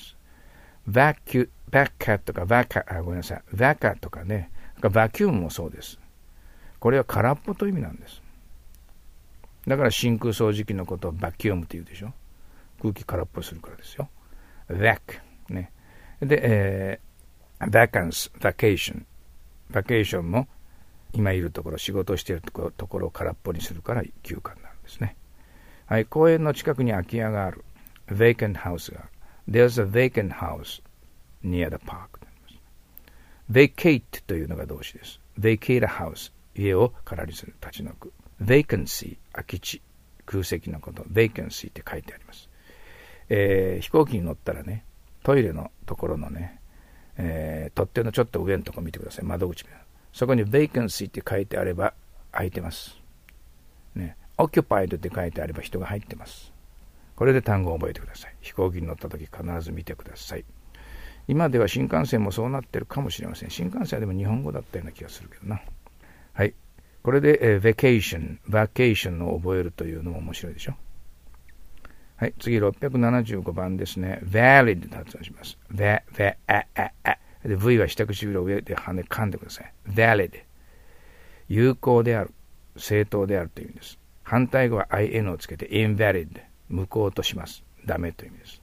。vacu、vaca とか vaca、あ、ごめんなさい。vaca とかね。バキュームもそうです。これは空っぽという意味なんです。だから真空掃除機のことをバキュームと言うでしょ。空気空っぽするからですよ。vac ね。で、えー、vacance、vacation。vacation も今いるところ、仕事をしているところ、ところを空っぽにするから休暇になるんですね。はい、公園の近くに空き家がある。vacant house がある。There's a vacant house near the park. vacate というのが動詞です。vacate a house 家を空にする、立ち退く。vacancy 空き地、空席のこと。vacancy って書いてあります。えー、飛行機に乗ったらね、 トイレのところのね、えー、取っ手のちょっと上のところ見てください。窓口。そこに vacancy って書いてあれば空いてます。ね、occupied って書いてあれば人が入ってます。これで単語を覚えてください。飛行機に乗った時必ず見てください。今では新幹線もそうなってるかもしれません。新幹線はでも日本語だったような気がするけどな。はい。これで、えー、vacation、vacation を覚えるというのも面白いでしょ。はい。次、ろっぴゃくななじゅうごばんですね。valid と発音します。va, va, あ、あ、あ。で、V は下唇を上で跳ね噛んでください。valid。有効である。正当であるという意味です。反対語は in をつけて invalid。無効とします。ダメという意味です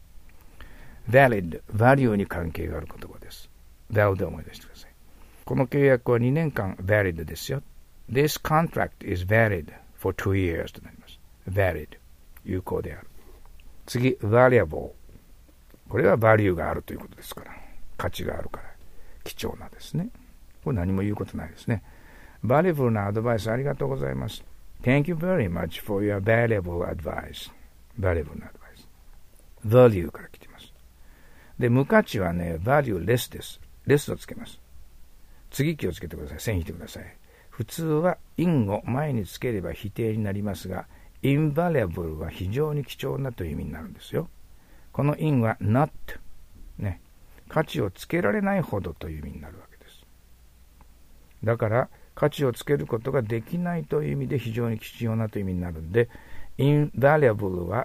。valid、value に関係がある言葉です。val で思い出してください。この契約はにねんかん valid ですよ。This contract is valid for two years となります。valid、有効である。次、valuable。これは value があるということですから。価値があるから。貴重なですね。これ何も言うことないですね。valuable なアドバイスありがとうございます。Thank you very much for your valuable advice. valuable なアドバイス。value から来ています。で、無価値はね、valueless です。less をつけます。次気をつけてください。線引いてください。普通は in を前につければ否定になりますが、invaluable は非常に貴重なという意味になるんですよ。この in は not、ね、価値をつけられないほどという意味になるわけです。だから、価値をつけることができないという意味で非常に貴重なという意味になるんで、invaluable は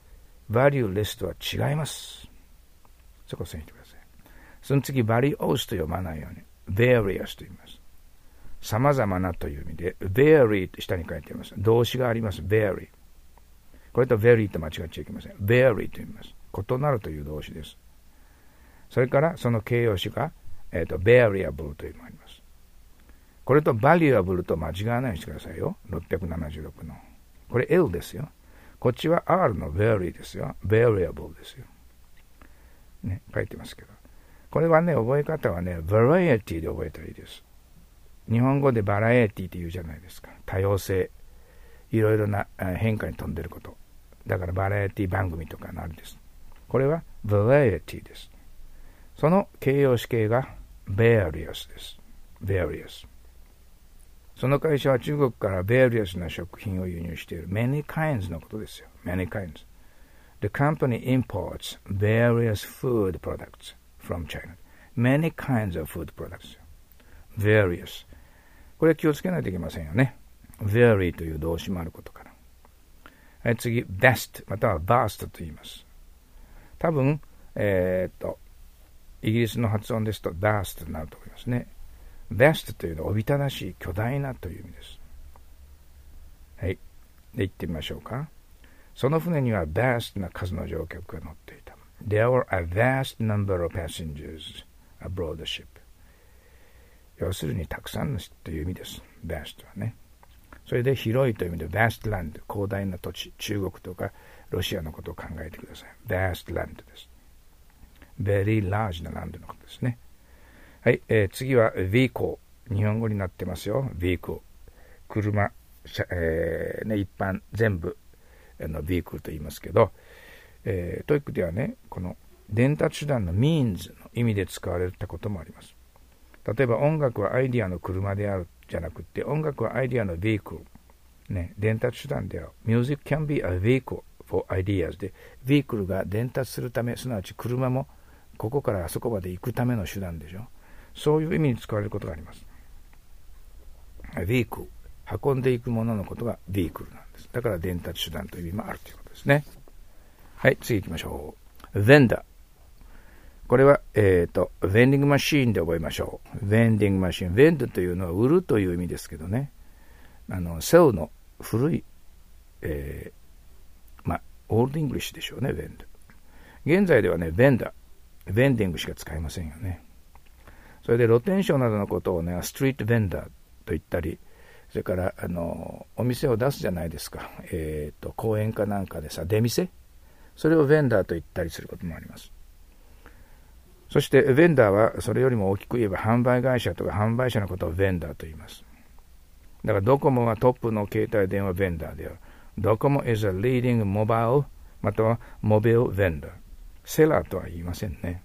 valueless とは違います。そこを線引いてください。その次、various と読まないように、various と言います。様々なという意味で、vary と下に書いてあります。動詞があります。vary。これと very と間違っちゃいけません。vary と言います。異なるという動詞です。それから、その形容詞が、えっと、variable というのがあります。これと valuable と間違わないようにしてくださいよ。ろっぴゃくななじゅうろくの。これ L ですよ。こっちは R の very ですよ。variable ですよ。ね、書いてますけど。これはね、覚え方はね、variety で覚えたらいいです。日本語でバラエティって言うじゃないですか。多様性。いろいろな変化に富んでること。だからバラエティ番組とかのあるです。これは variety です。その形容詞形が various です。various。その会社は中国から various な食品を輸入している many kinds のことですよ。many kinds。The company imports various food products from China. Many kinds of food products. various。これ気をつけないといけませんよね。vary という動詞もあることから。はい、次、best または vast と言います。多分、えー、っと、イギリスの発音ですと vast となると思いますね。vast というのはおびただしい、巨大なという意味です。はい。で、行ってみましょうか。その船には vast な数の乗客が乗っていた。There were a vast number of passengers aboard the ship.要するにたくさんのという意味です。vast はね。それで広いという意味で vast land、広大な土地、中国とかロシアのことを考えてください。vast land です。very large なランドのことですね。はい、えー、次は vehicle。日本語になってますよ。vehicle。車、えーね、一般全部の vehicle と言いますけど、えー、トイックではね、この伝達手段の means の意味で使われたこともあります。例えば音楽はアイディアの車であるじゃなくて、音楽はアイディアの vehicle、ね、伝達手段である。Music can be a vehicle for ideas で、vehicle が伝達するため、すなわち車もここからあそこまで行くための手段でしょ。そういう意味に使われることがあります。vehicle、運んでいくもののことが vehicle なんです。だから伝達手段という意味もあるということですね。はい、次行きましょう。vendor。これは、えっと、ベンディングマシーンで覚えましょう。ベンディングマシーン。ベンドというのは売るという意味ですけどね。あの、セルの古い、えー、まあ、オールドイングリッシュでしょうね、ベンド。現在ではね、ベンダー、ベンディングしか使いませんよね。それで露天商などのことをね、ストリートベンダーと言ったり、それから、あの、お店を出すじゃないですか。えっと、公園かなんかでさ、出店？それをベンダーと言ったりすることもあります。そして、ベンダーはそれよりも大きく言えば販売会社とか販売者のことをベンダーと言います。だからドコモはトップの携帯電話ベンダーである。ドコモ is a leading mobile またはモビルベンダー。 セラーとは言いませんね。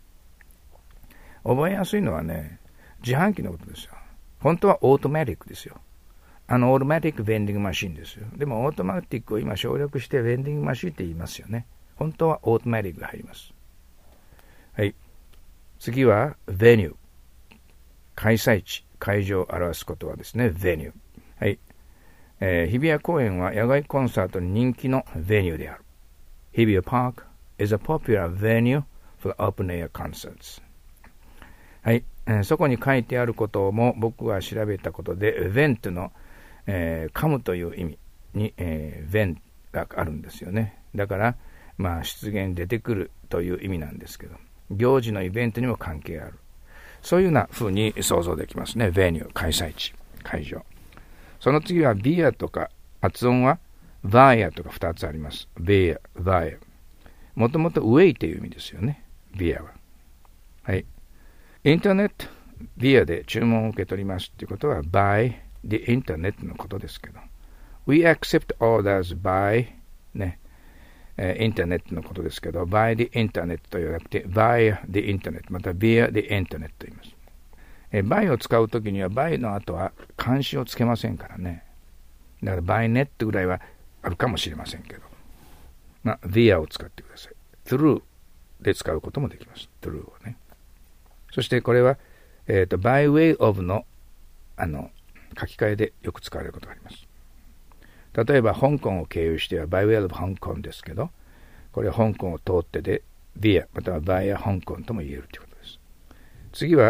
覚えやすいのはね、自販機のことですよ。本当はオートマティックですよ。あのオートマティックベンディングマシンですよ。でもオートマティックを今省略してベンディングマシンって言いますよね。本当はオートマティックが入ります。はい。次はベニュー。開催地、会場を表すことはですね、ベニュー。はい。えー、日比谷公園は野外コンサートに人気のベニューである。日比谷パーク is a popular venue for open air concerts。はい、えー。そこに書いてあることも僕は調べたことで、event の、えー、噛むという意味に、えー、event があるんですよね。だから、まあ、出現出てくるという意味なんですけど、行事のイベントにも関係ある。そういうような風に想像できますね。ベニュー、開催地、会場。その次はビアとか、発音はバイアとかふたつあります。ビア、バイア。もともとウェイという意味ですよね。ビアは。はい。インターネット、ビアで注文を受け取りますということは by the internet のことですけど。We accept orders by ね、えー、インターネットのことですけど、by the internet と言わなくて via the internet また via the internet と言います。えー、by を使うときには by の後は漢詞をつけませんからね。だから by net ぐらいはあるかもしれませんけど、まあ via を使ってください。through で使うこともできます。through をね。そしてこれは、えーと、by way of のあの書き換えでよく使われることがあります。例えば香港を経由しては by way of 香港ですけど、これは香港を通ってで via または via 香港とも言えるということです。次は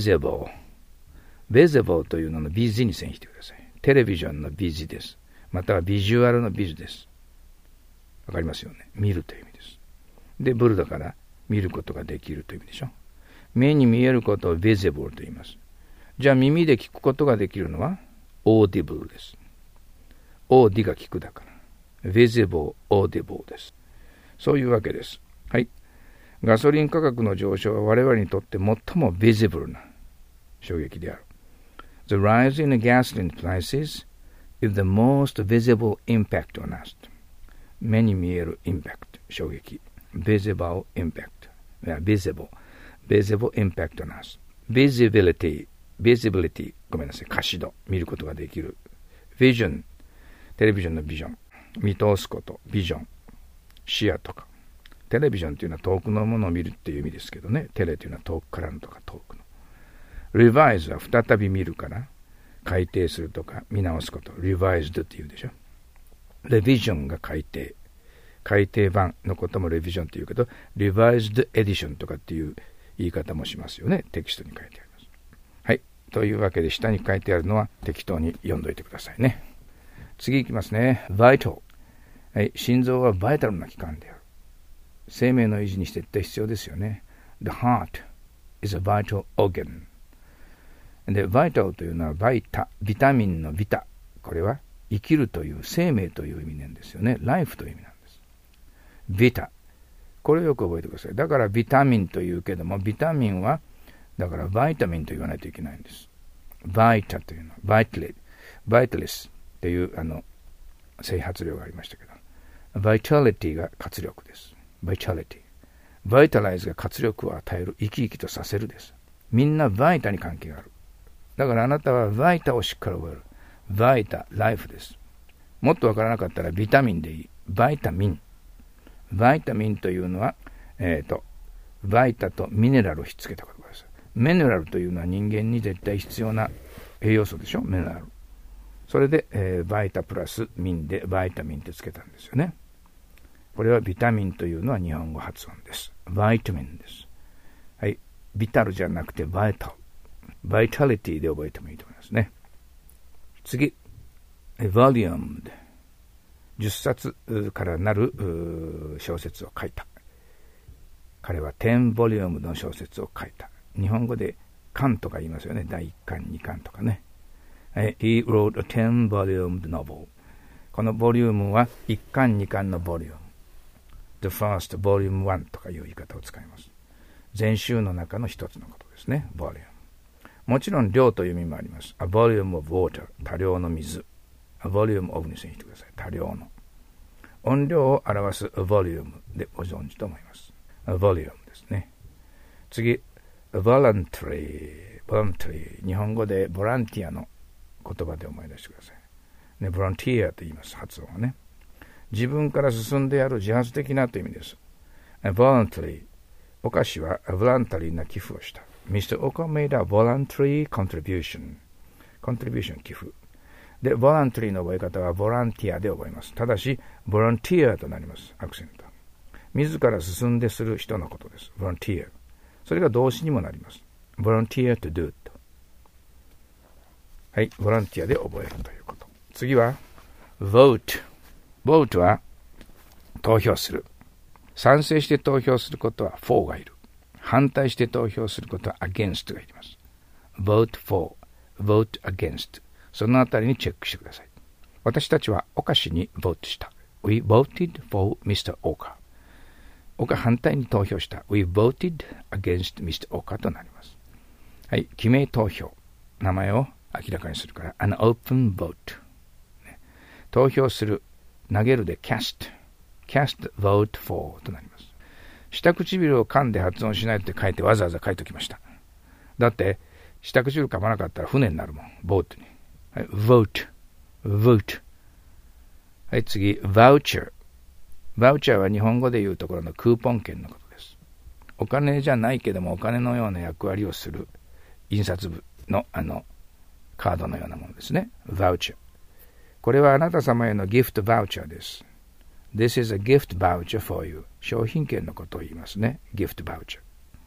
visible。visible というのの ビジに線引いてください。テレビジョンのビジです。またはビジュアルのビジです。わかりますよね。見るという意味です。で、ブルだから見ることができるという意味でしょ。目に見えることを visible と言います。じゃあ耳で聞くことができるのは audible です。オーディが聞くだから。visible, audible です。そういうわけです。はい。ガソリン価格の上昇は我々にとって最も visible な衝撃である。The rise in the gasoline prices is the most visible impact on us. 目に見える impact、衝撃。visible impact。visible, visible impact on us. visibility, visibility、ごめんなさい、可視度、見ることができる。vision、テレビジョンのビジョン、見通すこと、ビジョン、視野とか。テレビジョンというのは遠くのものを見るっていう意味ですけどね。テレというのは遠くからのとか遠くの。revise は再び見るから、改訂するとか見直すこと。revised って言うでしょ。revision が改訂。改訂版のことも revision って言うけど、revised edition とかっていう言い方もしますよね。テキストに書いてあります。はい。というわけで下に書いてあるのは適当に読んどいてくださいね。次いきますね。vital。はい。心臓はバイタルな器官である。生命の維持にして絶対必要ですよね。The heart is a vital organ。で、vital というのはバイタ、ビタミンのビタ。これは生きるという生命という意味なんですよね。ライフという意味なんです。ビタ。これをよく覚えてください。だからビタミンというけども、ビタミンは、だからバイタミンと言わないといけないんです。バイタというのは、バイタリ、バイタリスっていうあの、整髪量がありましたけど、バイタリティが活力です。バイタリティ。バイタライズが活力を与える、生き生きとさせるです。みんなバイタに関係がある。だからあなたはバイタをしっかり覚える。バイタ、ライフです。もっとわからなかったらビタミンでいい。バイタミン。バイタミンというのは、えっと、バイタとミネラルをひっつけた言葉です。ミネラルというのは人間に絶対必要な栄養素でしょ、ミネラル。それで、えー、バイタプラスミンでバイタミンってつけたんですよね。これはビタミンというのは日本語発音です。バイタミンです。はい。ビタルじゃなくてバイタル。バイタリティで覚えてもいいと思いますね。次。volume でじゅっさつからなる小説を書いた。彼はじゅうボリュームの小説を書いた。日本語で巻とか言いますよね。だいいっかん、にかんとかね。He wrote a ten volume novel. このボリュームはいっかん、にかんのボリューム。The first volume one とかいう言い方を使います。全集の中の一つのことですね。ボリューム。もちろん量という意味もあります。A volume of water. 多量の水。A volume of に線引いてください。多量の。音量を表す a volume でご存知と思います。 volume ですね。次、voluntary。voluntary。日本語でボランティアの言葉で思い出してください。ね、ボランティアと言います、発音はね。自分から進んでやる自発的なという意味です。voluntary。お菓子は voluntary な寄付をした。ミスター Oka made a voluntary contribution。contribution 寄付。で、voluntary の覚え方はボランティアで覚えます。ただし、ボランティアとなります。アクセント。自ら進んでする人のことです。ボランティア。それが動詞にもなります。ボランティア to do と。はい、ボランティアで覚えるということ。次は、vote。vote は投票する。賛成して投票することは for がいる。反対して投票することは against がいります。vote for、vote against。そのあたりにチェックしてください。私たちはお菓子に vote した。We voted for ミスター Oka。Oka 反対に投票した。We voted against ミスター Oka となります。はい、記名投票。名前を明らかにするから、an open vote、ね。投票する。投げるで cast。cast vote for となります。下唇を噛んで発音しないって書いてわざわざ書いておきました。だって、下唇噛まなかったら船になるもん。ボートに。はい、vote。vote。はい、次、voucher。voucher は日本語で言うところのクーポン券のことです。お金じゃないけどもお金のような役割をする印刷部のあのカードのようなものですね。voucher。これはあなた様へのギフトバウチャーです。This is a gift voucher for you。商品券のことを言いますね。ギフトバウチャー。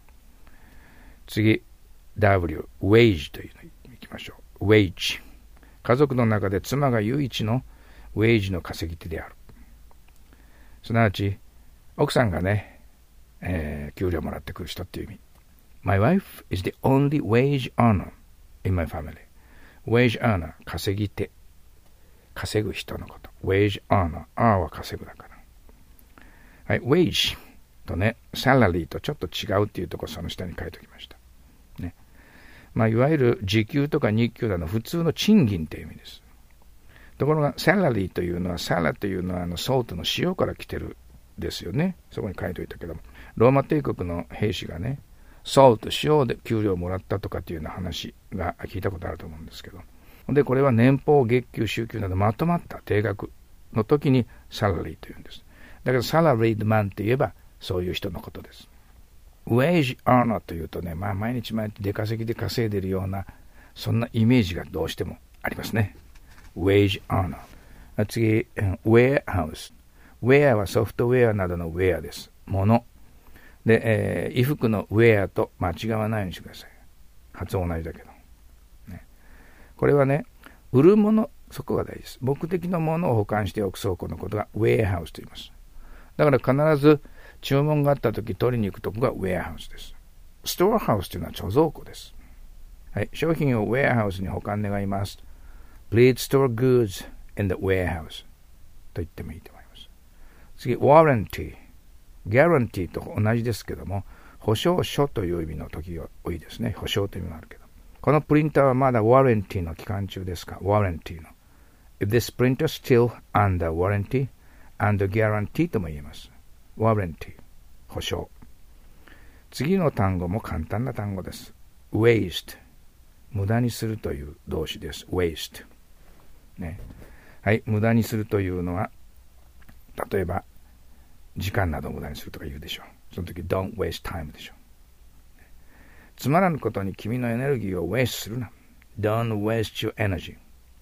次、W、wage というのに行きましょう。wage。家族の中で妻が唯一のウェイジの稼ぎ手である。すなわち、奥さんがね、えー、給料もらってくる人っていう意味。My wife is the only wage earner in my family. wage earner、稼ぎ手。稼ぐ人のこと。wage earner。R は稼ぐだから。はい、wage とね、salary とちょっと違うっていうところその下に書いておきました。ね。まあ、いわゆる時給とか日給などの普通の賃金という意味です。ところが、salary というのは、サラというのは、あの、ソートの塩から来てるですよね。そこに書いておいたけども。ローマ帝国の兵士がね、ソート、塩で給料をもらったとかっていうような話が聞いたことあると思うんですけど。で、これは年俸、月給、週給などまとまった定額の時にサラリーというんです。だけど、サラリードマンといえば、そういう人のことです。ウェイジアーナーというとね、まあ、毎日毎日出稼ぎで稼いでいるような、そんなイメージがどうしてもありますね。wage earner。次、warehouse。ware はソフトウェアなどのウェアです。もの。で、えー、衣服のウェアと間違わないようにしてください。発音同じだけど。ね、これはね、売るもの、そこが大事です。目的のものを保管しておく倉庫のことが warehouse と言います。だから必ず注文があったとき取りに行くとこが warehouse です。storehouse というのは貯蔵庫です。はい、商品を warehouse に保管願います。Please store goods in the warehouse と言ってもいいと思います。次、warranty。guarantee と同じですけども、保証書という意味の時が多いですね。保証という意味があるけど。このプリンターはまだ warranty の期間中ですか？ warranty の。If this printer still under warranty, under guarantee とも言えます。warranty、保証。次の単語も簡単な単語です。waste、無駄にするという動詞です。waste。ね、はい、無駄にするというのは、例えば、時間などを無駄にするとか言うでしょう。その時、don't waste time でしょう。つまらぬことに君のエネルギーを waste するな。don't waste your energy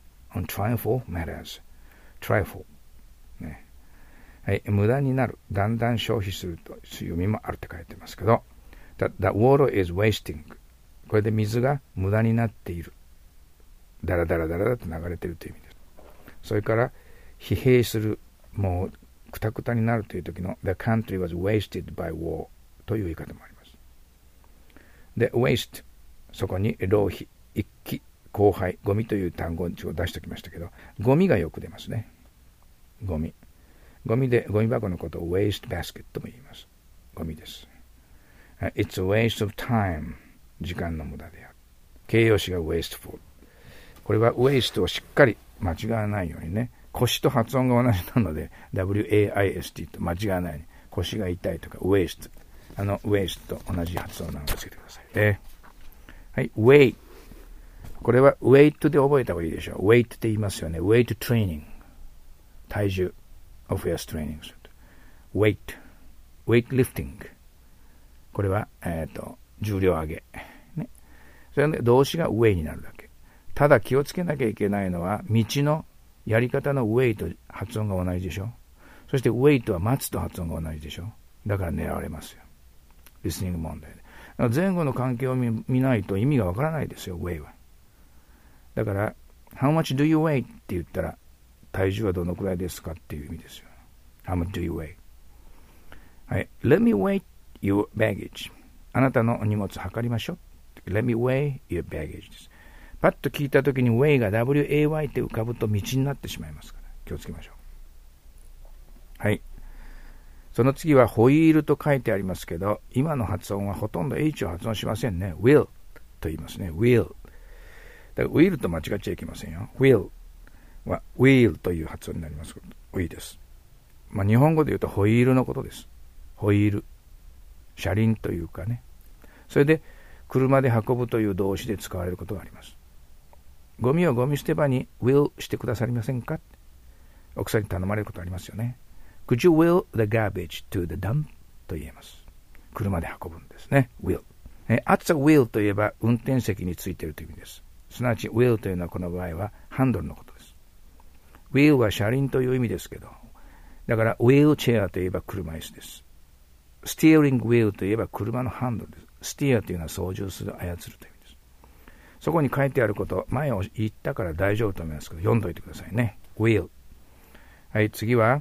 on trifle matters. trifle。ね。はい、無駄になる。だんだん消費するという意味もあるって書いてますけど、that, that water is wasting。これで水が無駄になっている。だらだらだらだと流れているという意味です。それから、疲弊する、もう、くたくたになるという時の The country was wasted by war という言い方もあります。で、waste、そこに浪費、一気、荒廃、ゴミという単語を出しておきましたけど、ゴミがよく出ますね。ゴミ。ゴミで、ゴミ箱のことを waste basket とも言います。ゴミです。It's a waste of time。時間の無駄である。形容詞が wasteful。これは waste をしっかり間違わないようにね。腰と発音が同じなので ダブリューエーアイエスティー と間違わないように。腰が痛いとか waste。 あの、waste と同じ発音なのでつけてくださいね。はい、weight。これは weight で覚えた方がいいでしょう。weight って言いますよね。weight training。体重を増やすトレーニングする。weight。weightlifting。これは、えっと、重量上げ。ね。それで動詞が way になるだけ。ただ気をつけなきゃいけないのは、道のやり方の way と発音が同じでしょ。そして wait は待つと発音が同じでしょ。だから狙われますよ。リスニング問題で。前後の関係を 見, 見ないと意味がわからないですよ、way は。だから、how much do you weigh って言ったら、体重はどのくらいですかっていう意味ですよ。how much do you weigh? はい。let me weigh your baggage. あなたの荷物測りましょう。let me weigh your baggage です。パッと聞いたときに weigh が ダブリューエーワイ って浮かぶと道になってしまいますから、気をつけましょう。はい。その次はホイールと書いてありますけど、今の発音はほとんど H を発音しませんね。will と言いますね。will。だから will と間違っちゃいけませんよ。will は will という発音になります。いいです。まあ日本語で言うとホイールのことです。ホイール。車輪というかね。それで車で運ぶという動詞で使われることがあります。ゴミをゴミ捨て場に will してくださりませんか？奥さんに頼まれることありますよね。Could you wheel the garbage to the dump? と言えます。車で運ぶんですね。will。at the wheel といえば運転席についているという意味です。すなわち wheel というのはこの場合はハンドルのことです。wheel は車輪という意味ですけど、だから wheel chair といえば車椅子です。steering wheel といえば車のハンドルです。steer というのは操縦する、操るという意味です。そこに書いてあること、前を言ったから大丈夫と思いますけど、読んどいてくださいね。wheel。はい、次は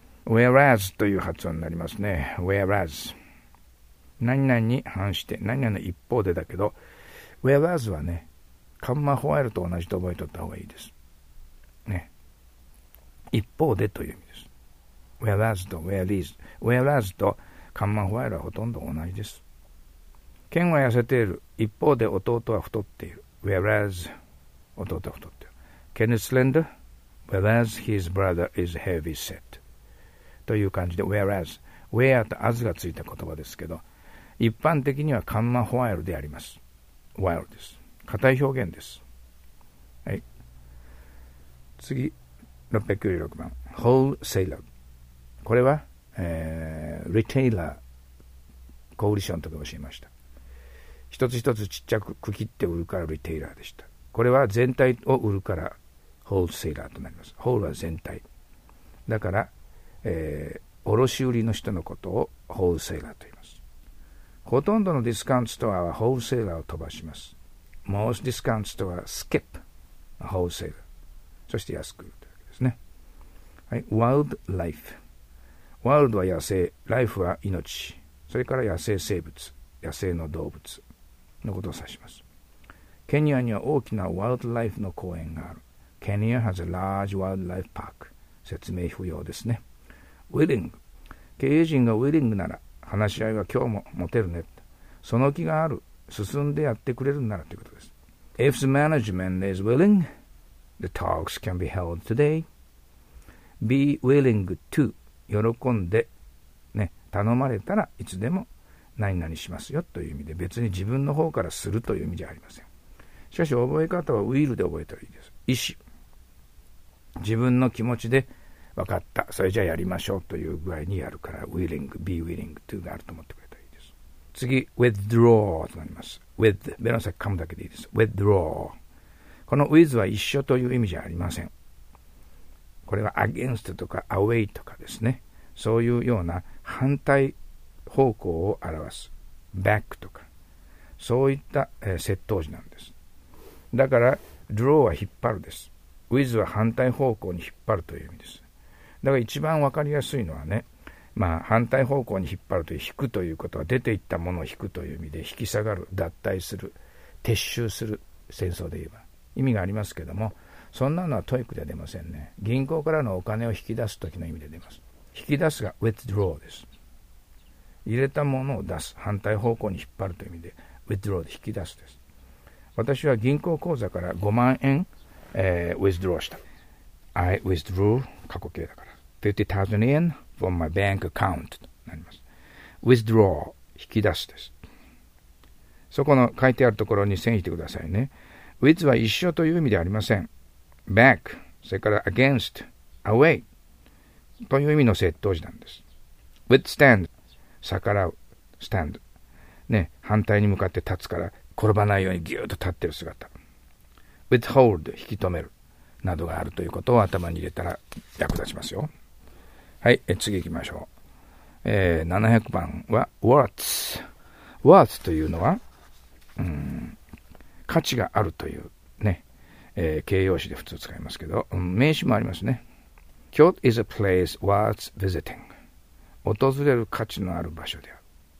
whereas という発音になりますね。whereas。何々に反して、何々の一方でだけど、whereas はね、カンマホワイルと同じと覚えておった方がいいです。ね。一方でという意味です。whereas と whereas。whereas とカンマホワイルはほとんど同じです。ケンは痩せている。一方で弟は太っている。whereas 弟は太っている。Ken is slender。whereas his brother is heavy set。という感じで whereas where と as がついた言葉ですけど、一般的にはカンマホワイルであります。while です。硬い表現です。はい。次、ろっぴゃくきゅうじゅうろくばん。wholesaler。これは、えー、リテイラー、小売商の時教えました。一つ一つちっちゃく区切って売るからリテイラーでした。これは全体を売るからホールセーラーとなります。ホールは全体。だから、えー、卸売の人のことをホールセーラーと言います。ほとんどのディスカウントストアはホールセーラーを飛ばします。Most discount store は skip ホールセーラー。そして安く売るというわけですね。はい。Wild life。ワールドは野生、ライフは命。それから野生生物、野生の動物のことを指します。ケニアには大きなワイルドライフの公園がある。Kenya has a large wildlife park。説明不要ですね。willing。経営陣が willing なら、話し合いは今日も持てるね。その気がある。進んでやってくれるならということです。If the management is willing, the talks can be held today. Be willing to 喜んで、ね、頼まれたらいつでも何々しますよという意味で、別に自分の方からするという意味じゃありません。しかし覚え方は will で覚えたらいいです。意思。自分の気持ちで分かった。それじゃあやりましょうという具合にやるから willing, be willing to があると思ってくれたらいいです。次、withdraw となります。with、ベロの先噛むだけでいいです。withdraw。この with は一緒という意味じゃありません。これは against とか away とかですね。そういうような反対方向を表す。back とか。そういった、えー、接頭詞なんです。だから、draw は引っ張るです。with は反対方向に引っ張るという意味です。だから一番わかりやすいのはね、まあ反対方向に引っ張るという引くということは出ていったものを引くという意味で引き下がる、脱退する、撤収する、戦争で言えば意味がありますけども、そんなのはトイックでは出ませんね。銀行からのお金を引き出すときの意味で出ます。引き出すが withdraw です。入れたものを出す、反対方向に引っ張るという意味で withdraw で引き出すです。私は銀行口座からごまんえん、えー、withdraw した。I withdrew 過去形だから fifty thousand yen from my bank account となります。withdraw 引き出すです。そこの書いてあるところに線引いてくださいね。with は一緒という意味ではありません。back、それから against、away という意味の接頭辞なんです。withstand、逆らう、stand、ね、反対に向かって立つから転ばないようにギューッと立っている姿。withhold、引き止めるなどがあるということを頭に入れたら役立ちますよ。はい、え次行きましょう。えー、ななひゃくばんは worth。 worth というのは、うん、価値があるというね、えー、形容詞で普通使いますけど、うん、名詞もありますね。京都 is a place worth visiting。 訪れる価値のある場所である。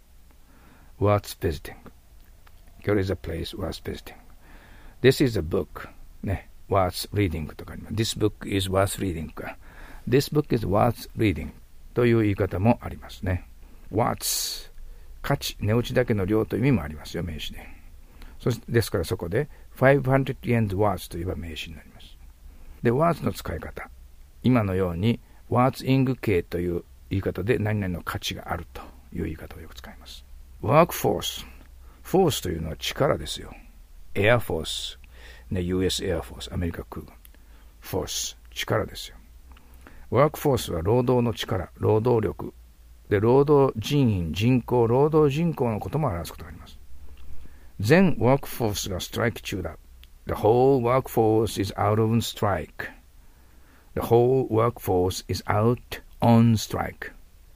worth visiting。 京都 is a place worth visiting。 This is a book、ね、worth reading とかあります。 This book is worth reading か This book is worth reading という言い方もありますね。 worth、 価値、値打ちだけの量という意味もありますよ、名詞で。そしてですからそこでごひゃくえん worth といえば名詞になります。で、worth の使い方、今のように worth ing 形という言い方で何々の価値があるという言い方をよく使います。 workforce、 force というのは力ですよ。 Air Force、ね、ユーエス Air Force、 アメリカ空軍 force、 力ですよ。workforce は労働の力、労働力で、労働人員、人口、労働人口のことも表すことがあります。全ワークフォースがストライキ中だ。The whole workforce is out on strike. The whole workforce is out on strike.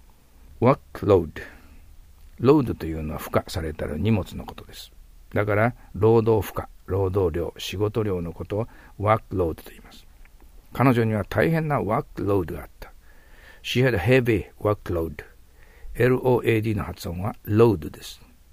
Workload。ロードというのは付加されたる荷物のことです。だから、労働負荷、労働量、仕事量のことをワークロードと言います。彼女には大変なワークロードがあった。She had a heavy workload. エルオーエーディー の発音はロードです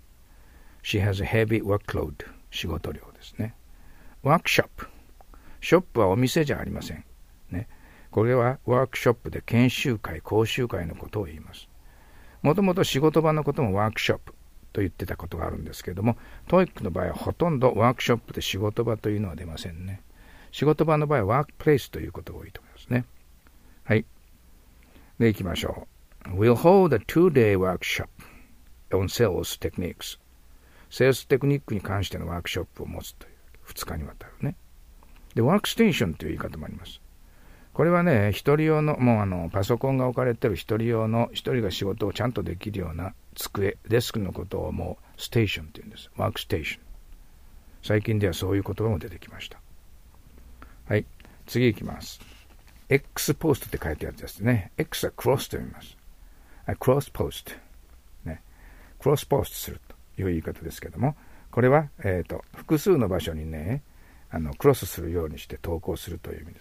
。She has a heavy workload. 仕事量ですね。ワークショップ。ショップはお店じゃありません。ね。これはワークショップで研修会、講習会のことを言います。もともと仕事場のこともワークショップと言ってたことがあるんですけれども、トーイックの場合はほとんどワークショップで仕事場というのは出ませんね。仕事場の場合はワークプレイスということが多いと思いますね。はい。で、行きましょう。We'll hold a two-day workshop on sales techniques。セールステクニックに関してのワークショップを持つというふつかにわたるね。で、ワークステーションという言い方もあります。これはね、一人用の、もうあの、パソコンが置かれている一人用の、一人が仕事をちゃんとできるような机、デスクのことをもうステーションというんです。ワークステーション。最近ではそういう言葉も出てきました。はい。次行きます。X ポストって書いてあるやつですね。X はクロスと読みます。クロスポスト。ね。クロスポストするという言い方ですけども、これは、えっと、複数の場所にね、あの、クロスするようにして投稿するという意味です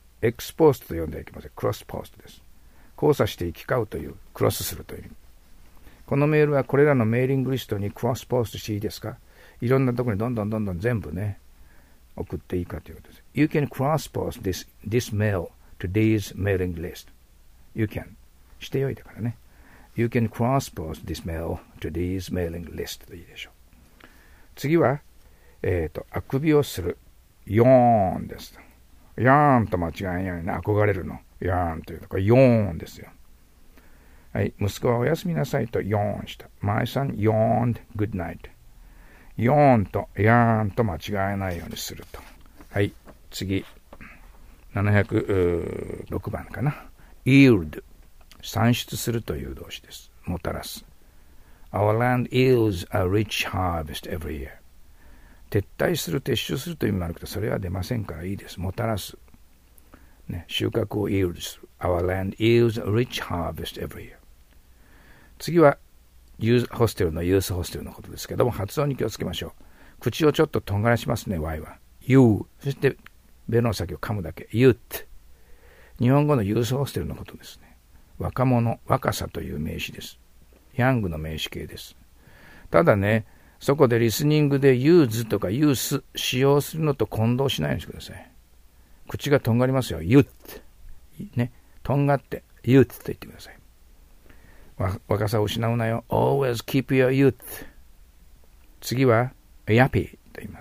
。X ポストと呼んではいけません。クロスポストです。交差して行き交うという、クロスするという意味。このメールはこれらのメーリングリストにクロスポストしていいですか？いろんなところにどんどんどんどん全部ね、送っていいかということです。You can cross post this, this mail to these mailing list. You can. してよいだからね。You can cross post this mail to these mailing list といいでしょう。次は、えっと、あくびをする。ヨーンです。ヨーンと間違いないな。憧れるの。ヨーンというの。これヨーンですよ。はい。息子はおやすみなさいとヨーンした。My son yawned good night. ヨーンとヨーンと間違えないようにすると。はい。次。ななひゃくろくばんかな。yield。産出するという動詞です。もたらす。Our land yields a rich harvest every year. 撤退する、撤収するという意味もあるけど、それは出ませんからいいです。もたらす。ね、収穫を yield する。Our land yields a rich harvest every year. 次は、ユースホステルのユースホステルのことですけども、発音に気をつけましょう。口をちょっととんがらしますね、Y は。You。そして、ベの先を噛むだけ。Youth。日本語のユースホステルのことですね。若者、若さという名詞です。ヤングの名詞形です。ただね、そこでリスニングで use とか use 使用するのと混同しないようにしてください。口がとんがりますよ。youth。ね。とんがって youth と言ってください。わ若さを失うなよ。always keep your youth。次は yappy と言います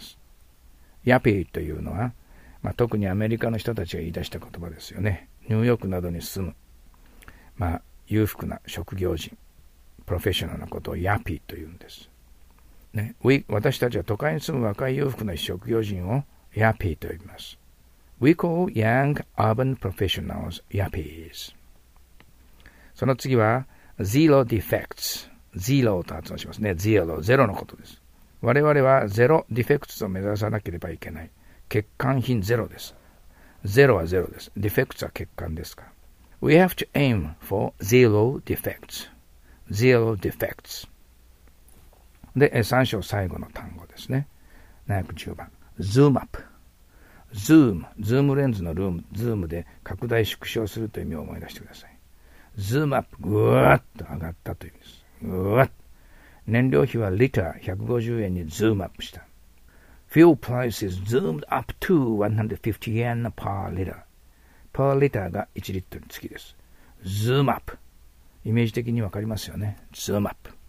。yappy というのは、まあ、特にアメリカの人たちが言い出した言葉ですよね。ニューヨークなどに住む、まあ、裕福な職業人。 プロフェッショナルなことをヤピーと言うんです。ね、We 私たちは都会に住む若い裕福な職業人をヤピーと呼びます。We call young urban professionals yappies. その次は zero defects。zero と発音しますね。zero、ゼロのことです。我々はゼロディフェクツを目指さなければいけない。欠陥品ゼロです。ゼロはゼロです。ディフェクツは欠陥ですから。We have to aim for zero defects. Zero defects. で、さん章最後の単語ですね。ななひゃくじゅうばん。zoom up。zoom。ズームレンズのルーム、ズームで拡大縮小するという意味を思い出してください。zoom up。ぐわっと上がったという意味です。ぐわっ。燃料費はリターひゃくごじゅうえんにズームアップした。Fuel prices zoomed up to one hundred fifty yen per liter. per liter がいちリットルにつきです。zoom up。イメージ的にわかりますよね。zoom up。